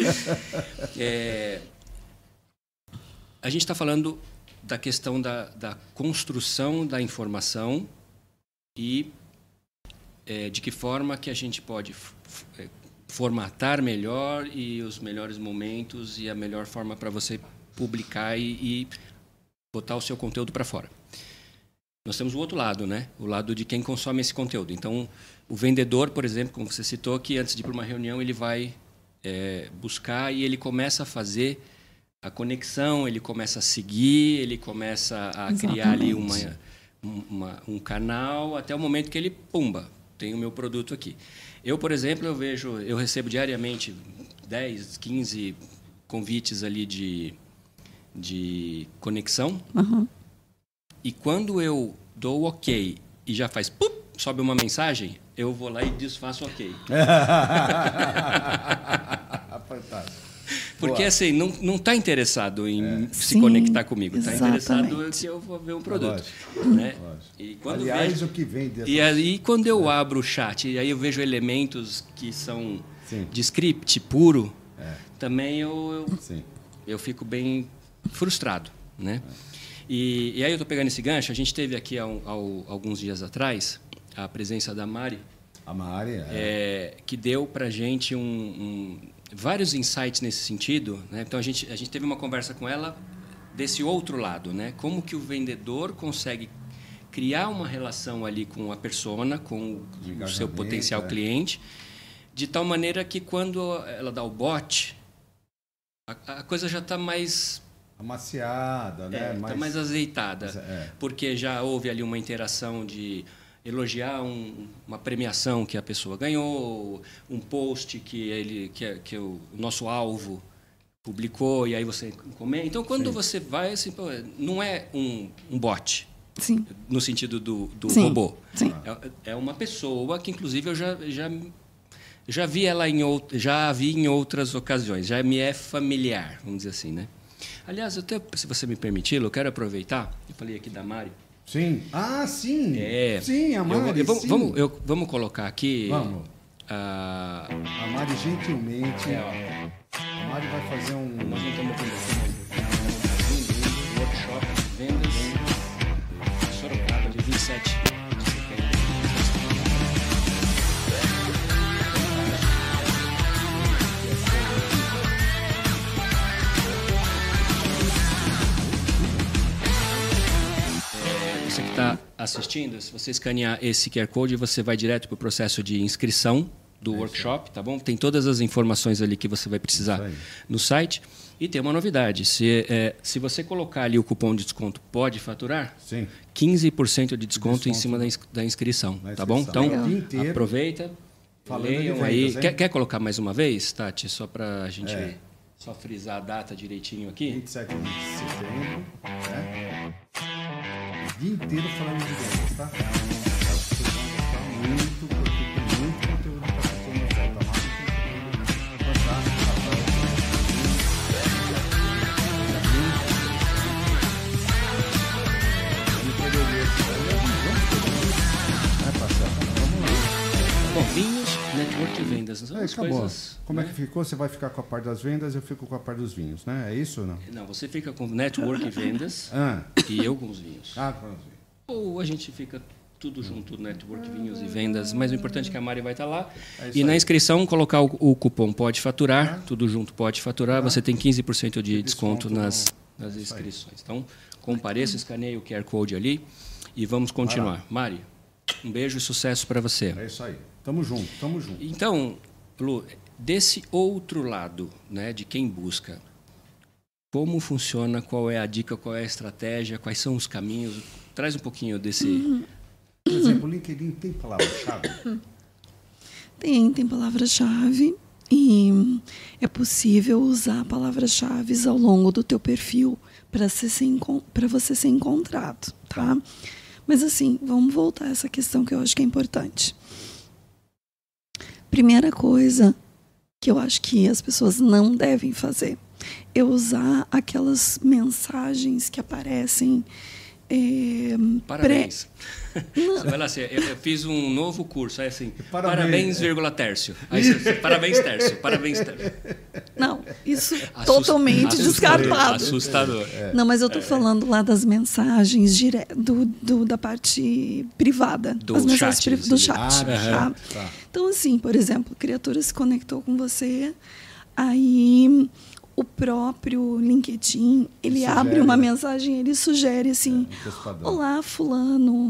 É... A gente está falando da questão da, da construção da informação e é, de que forma que a gente pode f- f- formatar melhor e os melhores momentos e a melhor forma para você publicar e, e botar o seu conteúdo para fora. Nós temos o outro lado, né? O lado de quem consome esse conteúdo. Então, o vendedor, por exemplo, como você citou, que antes de ir para uma reunião ele vai é, buscar e ele começa a fazer a conexão, ele começa a seguir, ele começa a Exatamente. criar ali uma, uma, um canal, até o momento que ele, pumba, tem o meu produto aqui. Eu, por exemplo, eu vejo, eu recebo diariamente dez, quinze convites ali de, de conexão. Uhum. E quando eu dou o ok e já faz, pum, sobe uma mensagem, eu vou lá e desfaço o ok. Fantástico. Porque Boa. assim, não não está interessado em É. se Sim, conectar comigo, está interessado exatamente. que eu vou ver um produto. Lógico. Né? Lógico. E quando Aliás, vejo, o que vem dessas... E aí, quando eu é. abro o chat, e aí eu vejo elementos que são Sim. de script puro, é. também eu, eu, Sim. eu fico bem frustrado. Né? É. E, e aí eu estou pegando esse gancho, a gente teve aqui há, um, há alguns dias atrás a presença da Mari, a Mari é. É, que deu para a gente um, um, vários insights nesse sentido. Né? Então, a gente, a gente teve uma conversa com ela desse outro lado. Né? Como que o vendedor consegue criar uma relação ali com a persona, com o seu potencial é. cliente, de tal maneira que quando ela dá o bote, a, a coisa já está mais... amaciada, né? Está é, mais... mais azeitada. É. Porque já houve ali uma interação de... elogiar um, uma premiação que a pessoa ganhou, um post que, ele, que, que o nosso alvo publicou, e aí você comenta. Então, quando Sim. você vai, assim, pô, não é um, um bot, Sim. no sentido do, do Sim. robô. Sim. É, é uma pessoa que, inclusive, eu já, já, já vi ela em, out, já a vi em outras ocasiões, já me é familiar, vamos dizer assim, né? Aliás, até, se você me permitir, eu quero aproveitar, eu falei aqui da Mari. Sim. Ah, sim. É, sim, a Mari, eu, eu, sim. Vamos, eu, vamos colocar aqui... Vamos. A, a Mari, gentilmente... É, a Mari vai fazer um... Nós não estamos conversando um workshop de vendas em Sorocaba, dia vinte e sete de setembro. Você que está assistindo, se você escanear esse Q R Code, você vai direto para o processo de inscrição do é workshop, tá bom? Tem todas as informações ali que você vai precisar no site. E tem uma novidade, se, é, se você colocar ali o cupom de desconto Pode Faturar, Sim. quinze por cento de desconto, desconto em cima da, da inscrição, inscrição, tá bom? Então, inteiro, aproveita, leiam vendas, aí. Quer, quer colocar mais uma vez, Tati? Só para a gente é. só frisar a data direitinho aqui. vinte e sete de setembro, né? O dia inteiro falando de vendas, tá? Acho que vocês vão gostar muito, porque tem muito conteúdo para você mostrar. Tá mais um fantástico, Rafael. É, parceiro, vamos lá. Bom, vinhos, network e vendas. É, acabou. Coisas, Como né? é que ficou? Você vai ficar com a parte das vendas, eu fico com a parte dos vinhos, né? É isso ou não? Não, você fica com network e vendas ah. e eu com os vinhos. Ah, com os vinhos. Ou a gente fica tudo junto, network, vinhos e vendas. Mas o importante é que a Mari vai estar lá. É e na aí. inscrição, colocar o, o cupom Pode Faturar, ah. tudo junto Pode Faturar, ah. você tem quinze por cento de desconto, desconto nas, nas inscrições. Então, compareça, escaneie o Q R Code ali e vamos continuar. Mari, um beijo e sucesso para você. É isso aí. Tamo junto, tamo junto. Então, Lu, desse outro lado, né, de quem busca, como funciona, qual é a dica, qual é a estratégia, quais são os caminhos? Traz um pouquinho desse... Uhum. Por exemplo, o LinkedIn tem palavra-chave? Tem, tem palavra-chave e é possível usar palavras-chave ao longo do teu perfil para ser, para você ser encontrado, tá? Mas assim, vamos voltar a essa questão que eu acho que é importante. Primeira coisa que eu acho que as pessoas não devem fazer é usar aquelas mensagens que aparecem... É, parabéns. Pré... Você vai lá assim, eu, eu fiz um novo curso, aí assim, parabéns, parabéns vírgula tércio. Aí você, parabéns tércio, parabéns tércio. Não, isso Assust... totalmente assustador, descartado. Assustador. É. Não, mas eu estou é. falando lá das mensagens dire... do, do, da parte privada. Do as mensagens chat. Pri... Do chat. Ah, tá? Tá. Então, assim, por exemplo, a criatura se conectou com você, aí... O próprio LinkedIn, ele, ele abre uma mensagem, ele sugere assim, é, olá, fulano,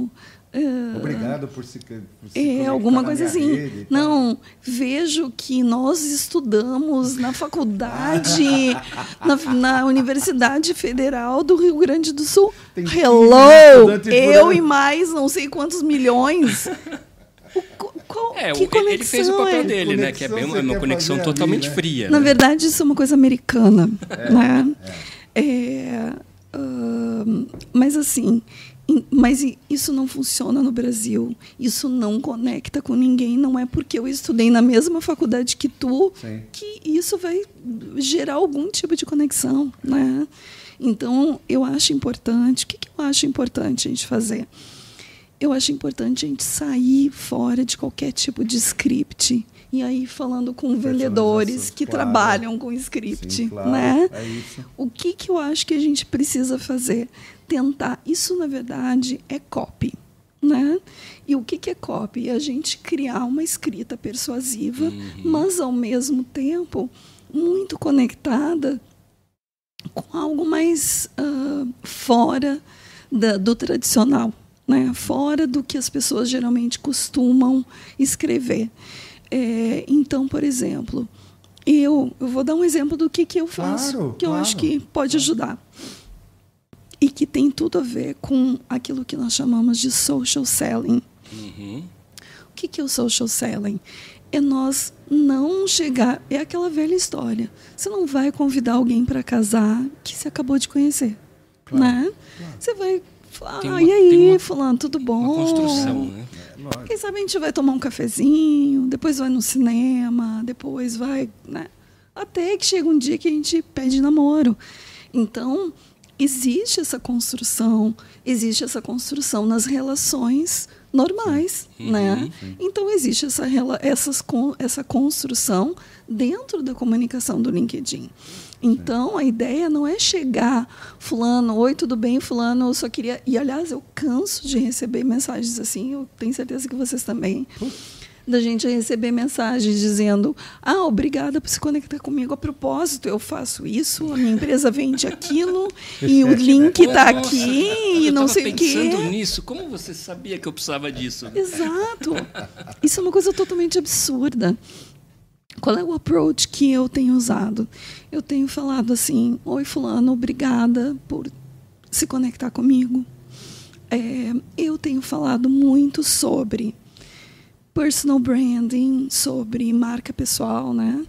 Uh, Obrigado por se, por se é alguma coisa assim. Rede, não, vejo que nós estudamos na faculdade, na, na Universidade Federal do Rio Grande do Sul. Tem Hello! Eu e mais não sei quantos milhões. O, qual, é, que conexão ele fez o papel é? dele, né? Que é bem uma conexão totalmente ali, né? fria. Na né? verdade, isso é uma coisa americana. É, né? é. É, uh, mas assim, mas isso não funciona no Brasil. Isso não conecta com ninguém. Não é porque eu estudei na mesma faculdade que tu Sim. que isso vai gerar algum tipo de conexão, né? Então, eu acho importante. O que, que eu acho importante a gente fazer? Eu acho importante a gente sair fora de qualquer tipo de script. E aí, falando com vendedores que claro. trabalham com script. Sim, claro, né? É isso. O que, que eu acho que a gente precisa fazer? Tentar. Isso, na verdade, é copy. Né? E o que, que é copy? É a gente criar uma escrita persuasiva, uhum. mas, ao mesmo tempo, muito conectada com algo mais uh, fora da, do tradicional. Né? Fora do que as pessoas geralmente costumam escrever. É, então, por exemplo, eu, eu vou dar um exemplo do que, que eu faço, claro, que eu claro, acho que pode claro. ajudar. E que tem tudo a ver com aquilo que nós chamamos de social selling. Uhum. O que, que é o social selling? É nós não chegar... É aquela velha história. Você não vai convidar alguém para casar que você acabou de conhecer. Claro, né? claro. Você vai... Ah, uma, e aí, uma, fulano, tudo bom? Uma construção, né? É, Quem sabe a gente vai tomar um cafezinho, depois vai no cinema, depois vai... Né? Até que chega um dia que a gente pede namoro. Então, existe essa construção, existe essa construção nas relações normais. Sim. Né? Uhum. Então, existe essa, essas, essa construção dentro da comunicação do LinkedIn. Então, a ideia não é chegar, fulano, oi, tudo bem, fulano, eu só queria... E, aliás, eu canso de receber mensagens assim, eu tenho certeza que vocês também, da gente receber mensagens dizendo, ah, obrigada por se conectar comigo, a propósito, eu faço isso, a minha empresa vende aquilo, e o link está aqui, e não sei o quê. Eu estava pensando nisso, como você sabia que eu precisava disso? Exato. Isso é uma coisa totalmente absurda. Qual é o approach que eu tenho usado? Eu tenho falado assim, oi fulano, obrigada por se conectar comigo. É, eu tenho falado muito sobre personal branding, sobre marca pessoal, né?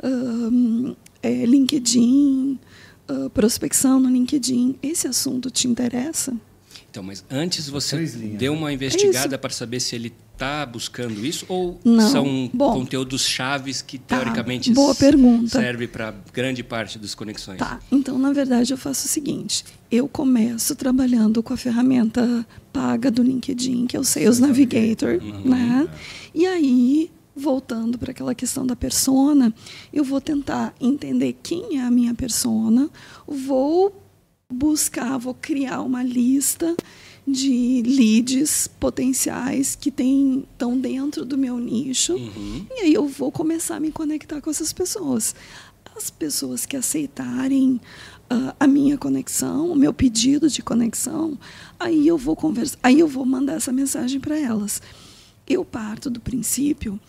Um, é, LinkedIn, uh, prospecção no LinkedIn. Esse assunto te interessa? Então, mas antes você deu uma investigada é para saber se ele está buscando isso ou Não. são Bom, conteúdos chaves que tá. teoricamente Boa pergunta. serve para grande parte das conexões? Tá. Então, na verdade, eu faço o seguinte: eu começo trabalhando com a ferramenta paga do LinkedIn, que é o Sales Navigator, uhum. né? E aí, voltando para aquela questão da persona, eu vou tentar entender quem é a minha persona, vou buscar, vou criar uma lista de leads potenciais que tem, estão dentro do meu nicho. Uhum. E aí eu vou começar a me conectar com essas pessoas. As pessoas que aceitarem uh, a minha conexão, o meu pedido de conexão, aí eu vou conversar, aí eu vou mandar essa mensagem para elas. Eu parto do princípio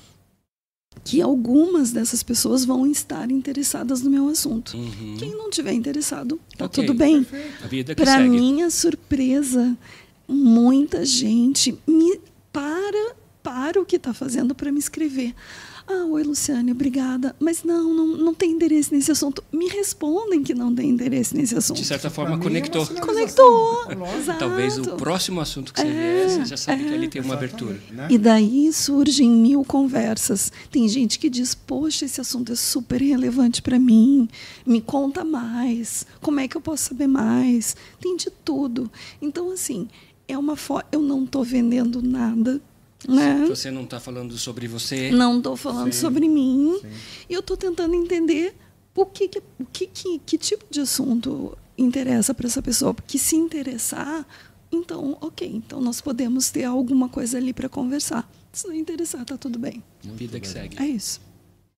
que algumas dessas pessoas vão estar interessadas no meu assunto. Uhum. Quem não tiver interessado, tá okay. tudo bem. Para minha surpresa, muita gente me para, para o que está fazendo para me escrever. Ah, oi, Luciane, obrigada. Mas não, não, não tem interesse nesse assunto. Me respondem que não tem interesse nesse assunto. De certa forma, conectou. É conectou. Exato. Talvez o próximo assunto que você é, vier, você já sabe é, que ali tem uma abertura. Né? E daí surgem mil conversas. Tem gente que diz, poxa, esse assunto é super relevante para mim. Me conta mais. Como é que eu posso saber mais? Tem de tudo. Então, assim, é uma fo- eu não estou vendendo nada. Né? Você não está falando sobre você. Não estou falando Sim. sobre mim. Sim. E eu estou tentando entender o que, que, o que, que, que tipo de assunto interessa para essa pessoa. Porque se interessar, então, ok. Então, nós podemos ter alguma coisa ali para conversar. Se não interessar, está tudo bem. Vida que segue. É isso.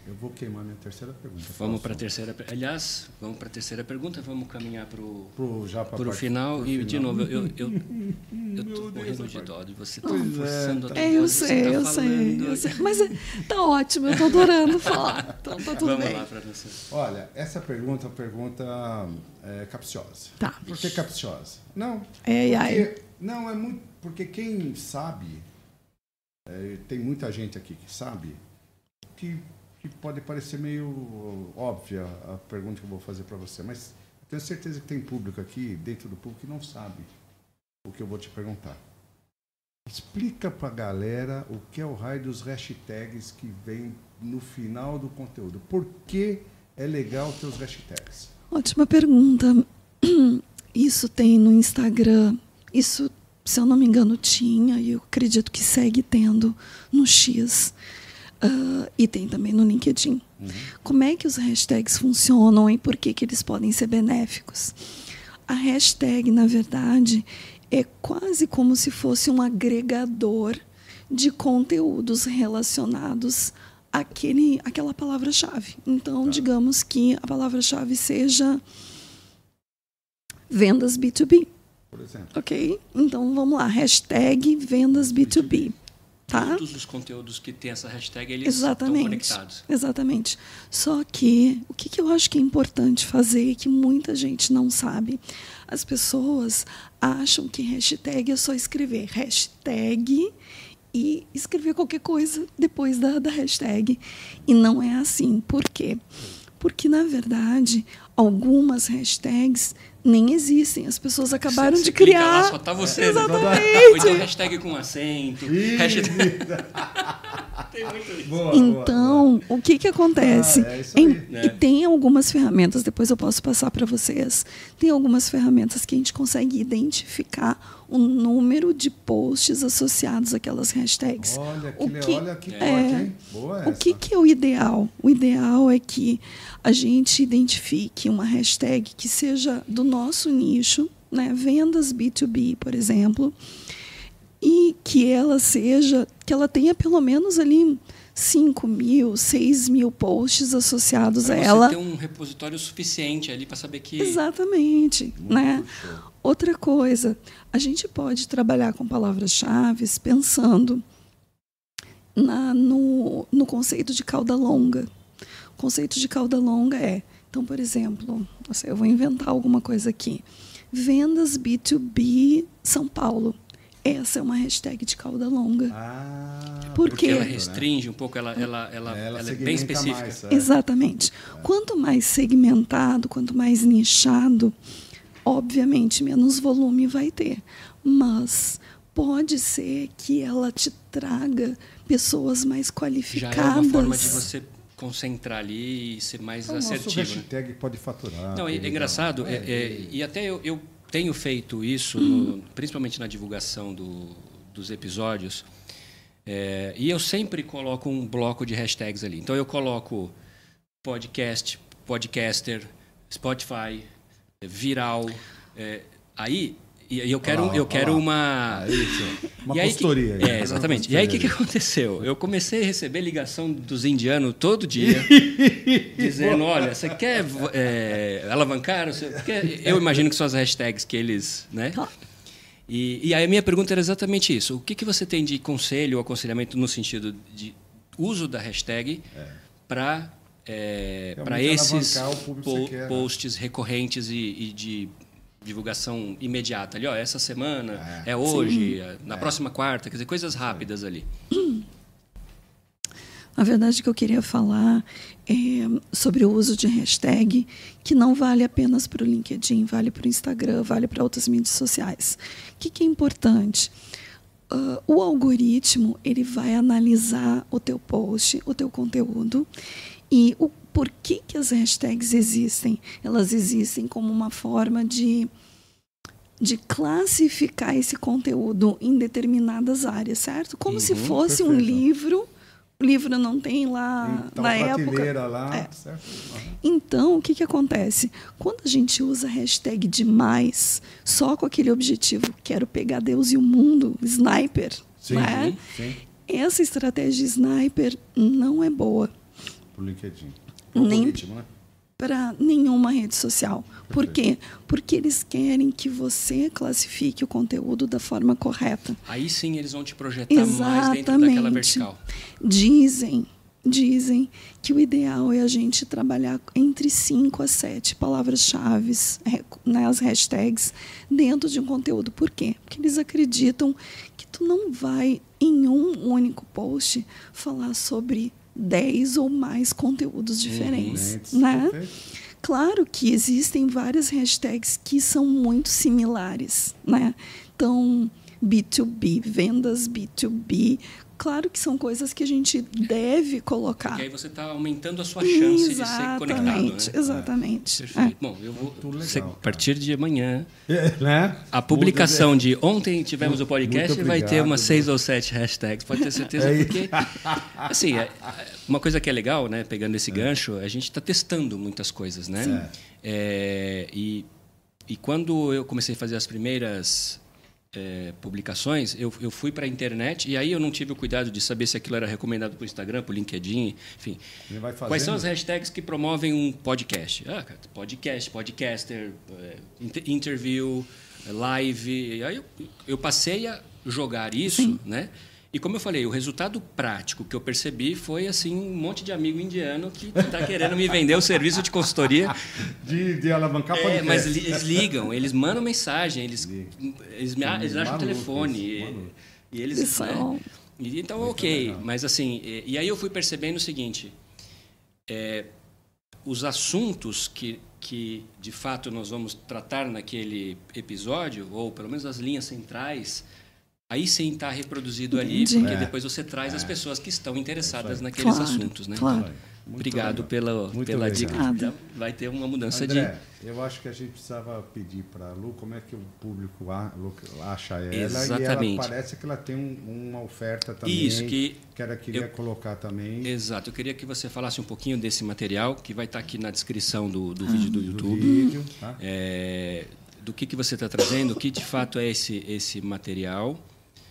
Eu vou queimar minha terceira pergunta. Vamos para a terceira. Aliás, vamos para a terceira pergunta. Vamos caminhar para o pro final. Pro e, final. de novo, eu eu estou morrendo de dó de você estar forçando é, a tua é, eu voz, sei, tá eu sei, eu sei. Mas é, tá ótimo, eu estou adorando falar. Então tá tudo vamos bem. lá para você. Olha, essa pergunta é uma pergunta é, capciosa. Tá. Por que capciosa? Não. É, porque, ai. não, é muito. Porque quem sabe, é, tem muita gente aqui que sabe, que. que pode parecer meio óbvia a pergunta que eu vou fazer para você, mas eu tenho certeza que tem público aqui, dentro do público, que não sabe o que eu vou te perguntar. Explica para a galera o que é o raio dos hashtags que vem no final do conteúdo. Por que é legal ter os hashtags? Ótima pergunta. Isso tem no Instagram, isso, se eu não me engano, tinha, e eu acredito que segue tendo no X. Uh, e tem também no LinkedIn. Uhum. Como é que os hashtags funcionam e por que, que eles podem ser benéficos? A hashtag, na verdade, é quase como se fosse um agregador de conteúdos relacionados àquele, àquela palavra-chave. Então, tá. digamos que a palavra-chave seja vendas B dois B. Por exemplo. Ok? Então, vamos lá. Hashtag vendas B dois B. Tá? Todos os conteúdos que tem essa hashtag, eles exatamente, estão conectados. Exatamente. Só que o que, que eu acho que é importante fazer e que muita gente não sabe, as pessoas acham que hashtag é só escrever hashtag e escrever qualquer coisa depois da, da hashtag. E não é assim. Por quê? Porque, na verdade, algumas hashtags nem existem. As pessoas acabaram você, de você clica criar. Lá, só tá você. Exatamente. Ou então hashtag com acento. Hashtag... Tem muito isso. Boa, então, boa, boa. o que que acontece? Ah, é isso aí. Em, É. E tem algumas ferramentas, depois eu posso passar para vocês. Tem algumas ferramentas que a gente consegue identificar o número de posts associados àquelas hashtags. Olha que, o que, olha que é, forte, hein? Boa essa. O que, que é o ideal? O ideal é que a gente identifique uma hashtag que seja do nosso nicho, né? Vendas B dois B, por exemplo, e que ela seja, que ela tenha pelo menos ali cinco mil, seis mil posts associados pra a você ela. Ter um repositório suficiente ali para saber que... Exatamente. Né? Outra coisa, a gente pode trabalhar com palavras-chave pensando na, no, no conceito de cauda longa. O conceito de cauda longa é, então, por exemplo, não sei, eu vou inventar alguma coisa aqui. Vendas B dois B São Paulo. Essa é uma hashtag de cauda longa. Ah, Por porque quê? ela restringe um pouco, ela, ela, ela, É, ela ela é bem segmenta específica. mais, é. Exatamente. Quanto mais segmentado, quanto mais nichado, obviamente menos volume vai ter. Mas pode ser que ela te traga pessoas mais qualificadas. Já é uma forma de você concentrar ali e ser mais Então, o nosso assertivo. Né? hashtag pode faturar. Não, é, é engraçado, é, é, e até eu, eu tenho feito isso, no, principalmente na divulgação do, dos episódios, é, e eu sempre coloco um bloco de hashtags ali. Então, eu coloco podcast, podcaster, Spotify, viral, é, aí... E eu quero, olha lá, eu quero olha uma... Ah, isso. Uma e aí consultoria. Que, é, exatamente. E aí, o que, que aconteceu? Eu comecei a receber ligação dos indianos todo dia, dizendo, olha, você quer é, alavancar? Você quer... Eu imagino que são as hashtags que eles... Né? E, e aí a minha pergunta era exatamente isso. O que, que você tem de conselho ou aconselhamento no sentido de uso da hashtag é. para é, para esses po quer, posts né? recorrentes e, e de... divulgação imediata ali, ó, essa semana, é, é hoje, Sim. na é. próxima quarta, quer dizer, coisas rápidas ali. Na verdade, o que eu queria falar é sobre o uso de hashtag, que não vale apenas para o LinkedIn, vale para o Instagram, vale para outras mídias sociais. O que, que é importante? Uh, o algoritmo ele vai analisar o teu post, o teu conteúdo, e o por que, que as hashtags existem? Elas existem como uma forma de, de classificar esse conteúdo em determinadas áreas, certo? Como uhum, se fosse perfeito. um livro. O livro não tem lá então, na época. Lá, é. certo? Uhum. Então, o que, que acontece? Quando a gente usa hashtag demais, só com aquele objetivo, quero pegar Deus e o mundo, sniper, sim, né? sim. Essa estratégia sniper não é boa. para o LinkedIn. Nem para nenhuma rede social. Perfeito. Por quê? Porque eles querem que você classifique o conteúdo da forma correta. Aí sim eles vão te projetar Exatamente. mais dentro daquela vertical. Dizem, dizem que o ideal é a gente trabalhar entre cinco a sete palavras-chave, né, as hashtags, dentro de um conteúdo. Por quê? Porque eles acreditam que tu não vai, em um único post, falar sobre dez ou mais conteúdos diferentes. Uhum. Né? Perfeito. Claro que existem várias hashtags que são muito similares. Né? Então, B dois B, vendas B dois B, claro que são coisas que a gente deve colocar. Porque aí você está aumentando a sua chance exatamente, de ser conectado. Né? Exatamente. É. Perfeito. É. Bom, eu vou, legal, a partir de amanhã, é, né? a publicação de ontem tivemos o podcast e vai ter umas seis ou sete hashtags, pode ter certeza, é. Porque assim, é, uma coisa que é legal, né, pegando esse é. gancho, a gente está testando muitas coisas, né? É, e, e quando eu comecei a fazer as primeiras É, publicações, eu, eu fui para a internet e aí eu não tive o cuidado de saber se aquilo era recomendado para o Instagram, para o LinkedIn, enfim. Quais são as hashtags que promovem um podcast? Ah, podcast, podcaster, interview, live. E aí eu, eu passei a jogar isso, sim. Né? E como eu falei, o resultado prático que eu percebi foi assim um monte de amigo indiano que está querendo me vender o serviço de consultoria. De, de alavancar podcast. É, mas eles ligam, eles mandam mensagem, eles, eles, me, eles acham o telefone. E, e eles. Né? E, então, muito ok. Legal. Mas assim, e, e aí eu fui percebendo o seguinte: é, os assuntos que, que de fato nós vamos tratar naquele episódio, ou pelo menos as linhas centrais. Aí sim está reproduzido ali, entendi. Porque é. Depois você traz é. As pessoas que estão interessadas é naqueles claro, assuntos. Né? Claro. Obrigado pela, pela dica. Já vai ter uma mudança André, de... eu acho que a gente precisava pedir para a Lu como é que o público acha ela. Exatamente. E ela parece que ela tem um, uma oferta também. Isso, que, que ela queria eu, colocar também. Exato. Eu queria que você falasse um pouquinho desse material, que vai estar aqui na descrição do, do ah, vídeo do YouTube. Do vídeo, tá? É, do que, que você está trazendo, o que de fato é esse, esse material.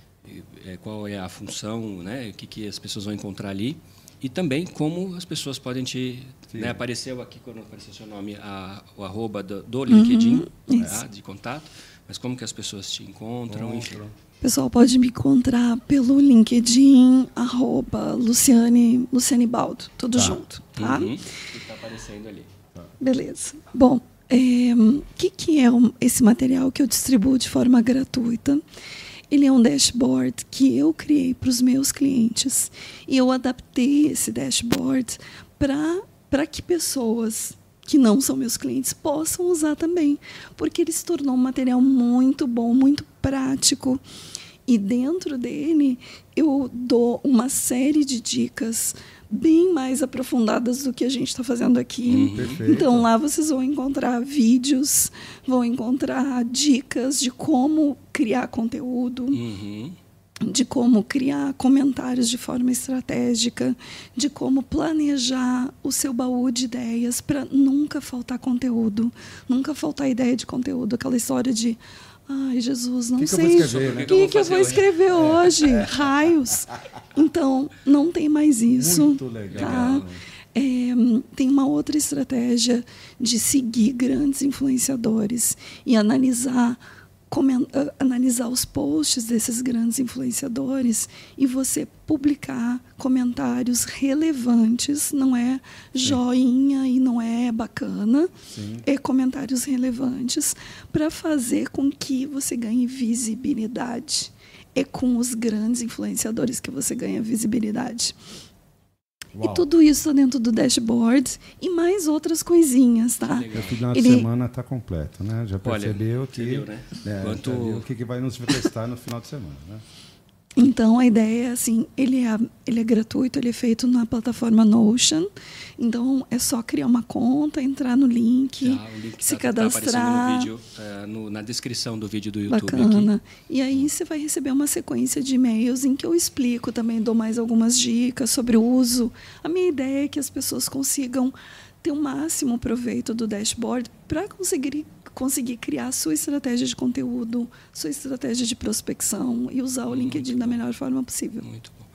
Qual é a função, né? O que, que as pessoas vão encontrar ali e também como as pessoas podem te... Né? Apareceu aqui, quando apareceu seu nome, a, o arroba do, do LinkedIn, uhum, tá? De contato, mas como que as pessoas te encontram, enfim. O pessoal pode me encontrar pelo LinkedIn, arroba Luciane, Luciane Baldo, tudo tá. Junto. Tá? Uhum. Que está aparecendo ali. Tá. Beleza. Bom, o é, que, que é esse material que eu distribuo de forma gratuita? Ele é um dashboard que eu criei para os meus clientes e eu adaptei esse dashboard para para que pessoas que não são meus clientes possam usar também, porque ele se tornou um material muito bom, muito prático. E dentro dele eu dou uma série de dicas bem mais aprofundadas do que a gente está fazendo aqui. Uhum. Então, lá vocês vão encontrar vídeos, vão encontrar dicas de como criar conteúdo, uhum. de como criar comentários de forma estratégica, de como planejar o seu baú de ideias para nunca faltar conteúdo, nunca faltar ideia de conteúdo, aquela história de ai, Jesus, não que sei o que, que, que eu vou escrever hoje. É. Raios. Então, não tem mais isso. Muito legal. Tá? É, tem uma outra estratégia de seguir grandes influenciadores e analisar, coment, analisar os posts desses grandes influenciadores e você publicar comentários relevantes, não é joinha Sim. E não é bacana, Sim. É comentários relevantes para fazer com que você ganhe visibilidade. É com os grandes influenciadores que você ganha visibilidade. Uau. E tudo isso está dentro do dashboard e mais outras coisinhas, tá? O final de Ele... semana está completo, né? Já percebeu Olha, que entendeu, né? é, Quanto... o que, que vai nos testar no final de semana, né? Então, a ideia é assim, ele é, ele é gratuito, ele é feito na plataforma Notion. Então, é só criar uma conta, entrar no link, Já, o link se tá, cadastrar. Tá no vídeo, é, no, na descrição do vídeo do YouTube. Bacana. Aqui. E aí você vai receber uma sequência de e-mails em que eu explico também, dou mais algumas dicas sobre o uso. A minha ideia é que as pessoas consigam ter o máximo proveito do dashboard para conseguir conseguir criar sua estratégia de conteúdo, sua estratégia de prospecção e usar o Muito LinkedIn bom. da melhor forma possível. Muito bom.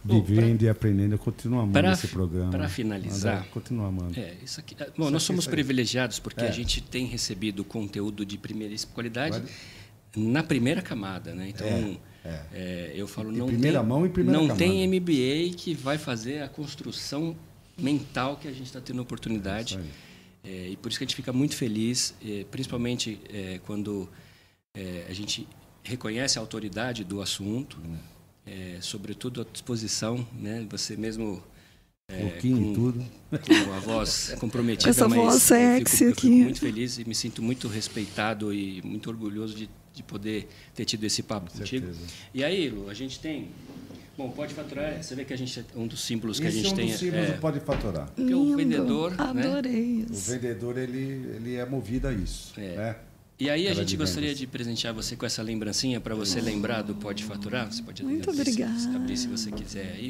vivendo pra, e aprendendo. Eu continuo amando pra, esse programa. Para finalizar... Eu continuo amando. É, isso aqui, bom, isso nós aqui, somos privilegiados porque é. a gente tem recebido conteúdo de primeiríssima qualidade Pode. na primeira camada. Né? Então, é, é. É, eu falo... E não primeira tem, mão e primeira Não camada. tem M B A que vai fazer a construção mental que a gente está tendo oportunidade. É, é, e por isso que a gente fica muito feliz, é, principalmente é, quando é, a gente reconhece a autoridade do assunto, hum. é, sobretudo a disposição, né? Você mesmo... É, pouquinho com, tudo. Com a voz comprometida. Essa mas voz sexy eu fico, aqui. Eu fico muito feliz e me sinto muito respeitado e muito orgulhoso de, de poder ter tido esse papo com contigo. Certeza. E aí, Lu, a gente tem... Bom, Pode Faturar, você vê que a gente um dos símbolos que Esse a gente é um tem... dos símbolos é, do Pode Faturar. Porque o vendedor... Adorei né? isso. O vendedor, ele, ele é movido a isso. É. Né? E aí a Ela gente de gostaria de presentear você com essa lembrancinha para você lembrar do Pode Faturar. Você pode Muito abrir, obrigada. Se, abrir se você quiser aí.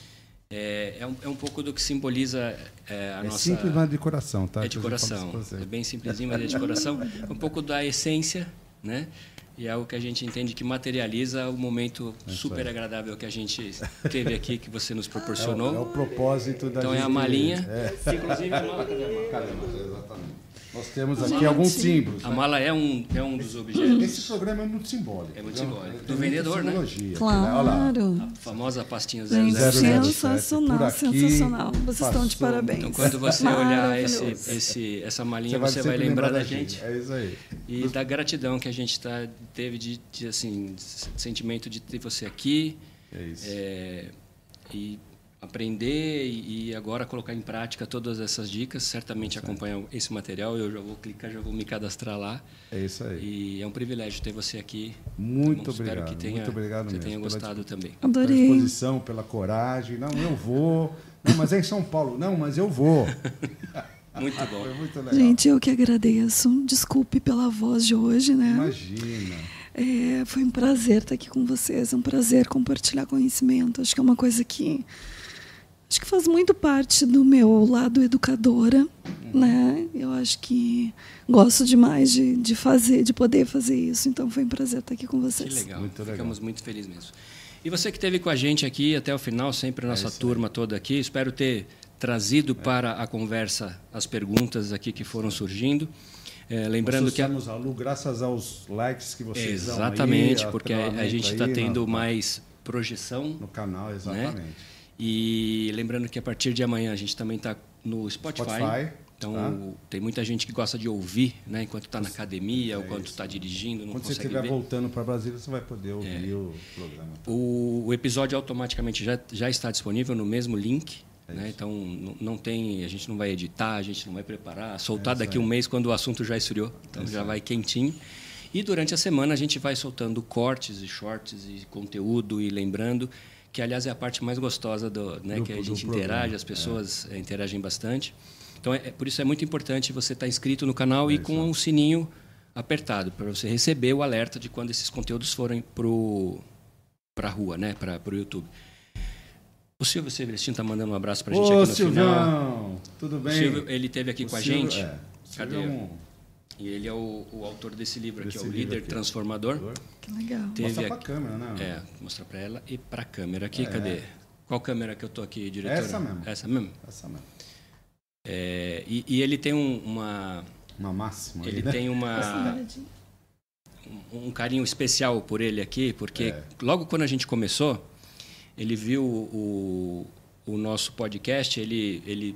É, é, um, é um pouco do que simboliza é, a é nossa... É simples, mas de coração, tá? É de coração. É bem simplesinho, mas é de coração. Um pouco da essência, né? E é algo que a gente entende que materializa o momento é super agradável que a gente teve aqui, que você nos proporcionou. É o, é o propósito da Então gente... é a malinha. É. Inclusive a mala, cadê a mala? Cadê a mala? Exatamente. Nós temos aqui alguns símbolos. A mala é um, é um dos objetos. Esse programa é muito simbólico. É muito simbólico. Do vendedor, né? Claro. A famosa pastinha zero zero sete. Sensacional, sensacional. Vocês passou. estão de parabéns. Então, quando você olhar esse, esse, essa malinha, você vai, você vai lembrar da gente. gente. É isso aí. E da gratidão que a gente tá, teve de, de, assim, sentimento de ter você aqui. É isso. É, e aprender e agora colocar em prática todas essas dicas, certamente acompanhar esse material, eu já vou clicar, já vou me cadastrar lá. É isso aí. E é um privilégio ter você aqui. Muito então, obrigado. Espero que tenha, muito obrigado que mesmo. tenha gostado pela, também. Adorei. Pela disposição, pela coragem. Não, eu vou. Não, mas é em São Paulo. Não, mas eu vou. Muito bom. Foi muito legal. Gente, eu que agradeço. Desculpe pela voz de hoje, né? Imagina. É, foi um prazer estar aqui com vocês, é um prazer compartilhar conhecimento. Acho que é uma coisa que acho que faz muito parte do meu lado educadora, uhum. né? Eu acho que gosto demais de, de fazer, de poder fazer isso. Então foi um prazer estar aqui com vocês. Que legal. Muito legal. Ficamos muito felizes mesmo. E você que esteve com a gente aqui até o final, sempre a nossa é turma toda aqui. Espero ter trazido é. para a conversa as perguntas aqui que foram surgindo. É, lembrando Nós que a... a Lu graças aos likes que vocês dão exatamente, aí, porque a gente está tendo no, mais projeção no canal, exatamente. Né? E lembrando que a partir de amanhã a gente também está no Spotify. Spotify então tá. tem muita gente que gosta de ouvir, né, enquanto está na academia, é ou quando está dirigindo, não quando consegue você estiver ver. voltando para Brasília, você vai poder ouvir é. o programa. O, o episódio automaticamente já, já está disponível no mesmo link. É né? Então não, não tem, a gente não vai editar, a gente não vai preparar, soltar é daqui um mês quando o assunto já esfriou, então é já vai quentinho. E durante a semana a gente vai soltando cortes e shorts e conteúdo e lembrando que aliás é a parte mais gostosa do, né, do, que a gente interage, programa. As pessoas é. interagem bastante. Então é, por isso é muito importante você estar inscrito no canal é e com o um sininho apertado para você receber o alerta de quando esses conteúdos forem para a rua, né, para o YouTube. O Silvio Severestino está mandando um abraço para a gente Ô, aqui no Silvião, final. Tudo bem? O Silvio, ele esteve aqui o com Silvio, a gente. É. Cadê? É um... E ele é o, o autor desse livro desse aqui, é o livro Líder aqui. Transformador. Que legal. Teve mostra aqui... para a câmera, né? É, mostra para ela e para a câmera aqui. É. Cadê? Qual câmera que eu estou aqui, diretora? Essa mesmo. Essa mesmo? Essa mesmo. É, e, e ele tem um, uma... Uma máxima. Ele aí, né? tem uma... um, um carinho especial por ele aqui, porque É. logo quando a gente começou, ele viu o, o nosso podcast, ele, ele,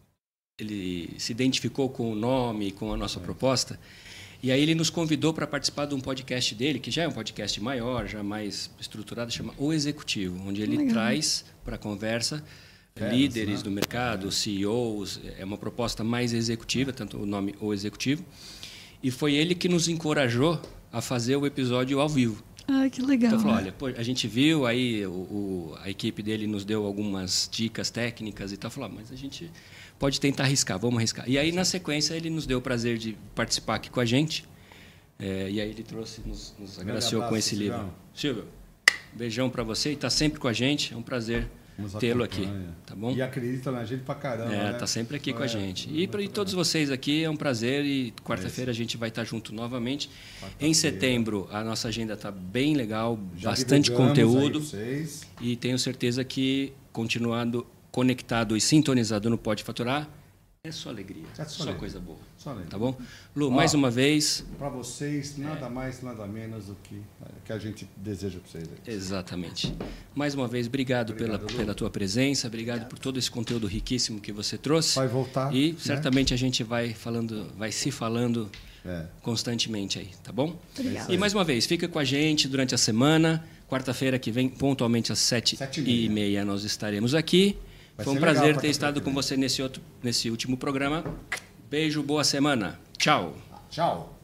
ele se identificou com o nome, com a nossa é. proposta, e aí ele nos convidou para participar de um podcast dele, que já é um podcast maior, já mais estruturado, chama O Executivo, onde ele Legal. traz para a conversa Feras, líderes né? do mercado, é. C E Os, é uma proposta mais executiva, tanto o nome O Executivo, e foi ele que nos encorajou a fazer o episódio ao vivo. Ah, que legal. Então, falou, olha, pô, a gente viu, aí o, o, a equipe dele nos deu algumas dicas técnicas e tal, falou, ah, mas a gente pode tentar arriscar, vamos arriscar. E aí, na sequência, ele nos deu o prazer de participar aqui com a gente, é, e aí ele trouxe, nos, nos agraciou com esse livro. Silvio, beijão para você e está sempre com a gente, é um prazer tê-lo aqui, tá bom? E acredita na gente pra caramba, É, né? tá sempre aqui é, com a gente. E para todos vocês aqui, é um prazer e quarta-feira a gente vai estar junto novamente. Em setembro, a nossa agenda tá bem legal, Já bastante conteúdo. E tenho certeza que continuando conectado e sintonizado no Pode Faturar, é só alegria, é só, só coisa boa. Só tá bom? Lu, Ó, mais uma vez. Para vocês, nada é. mais, nada menos do que, que a gente deseja para vocês. Aí. Exatamente. Mais uma vez, obrigado, obrigado pela, pela tua presença, obrigado, obrigado por todo esse conteúdo riquíssimo que você trouxe. Vai voltar. E né? certamente a gente vai falando, vai se falando é. constantemente aí, tá bom? Obrigado. E mais uma vez, fica com a gente durante a semana. Quarta-feira que vem, pontualmente às sete e meia, nós estaremos aqui. Vai Foi um prazer ter estado com você nesse, outro, nesse último programa. Beijo, boa semana. Tchau. Tchau.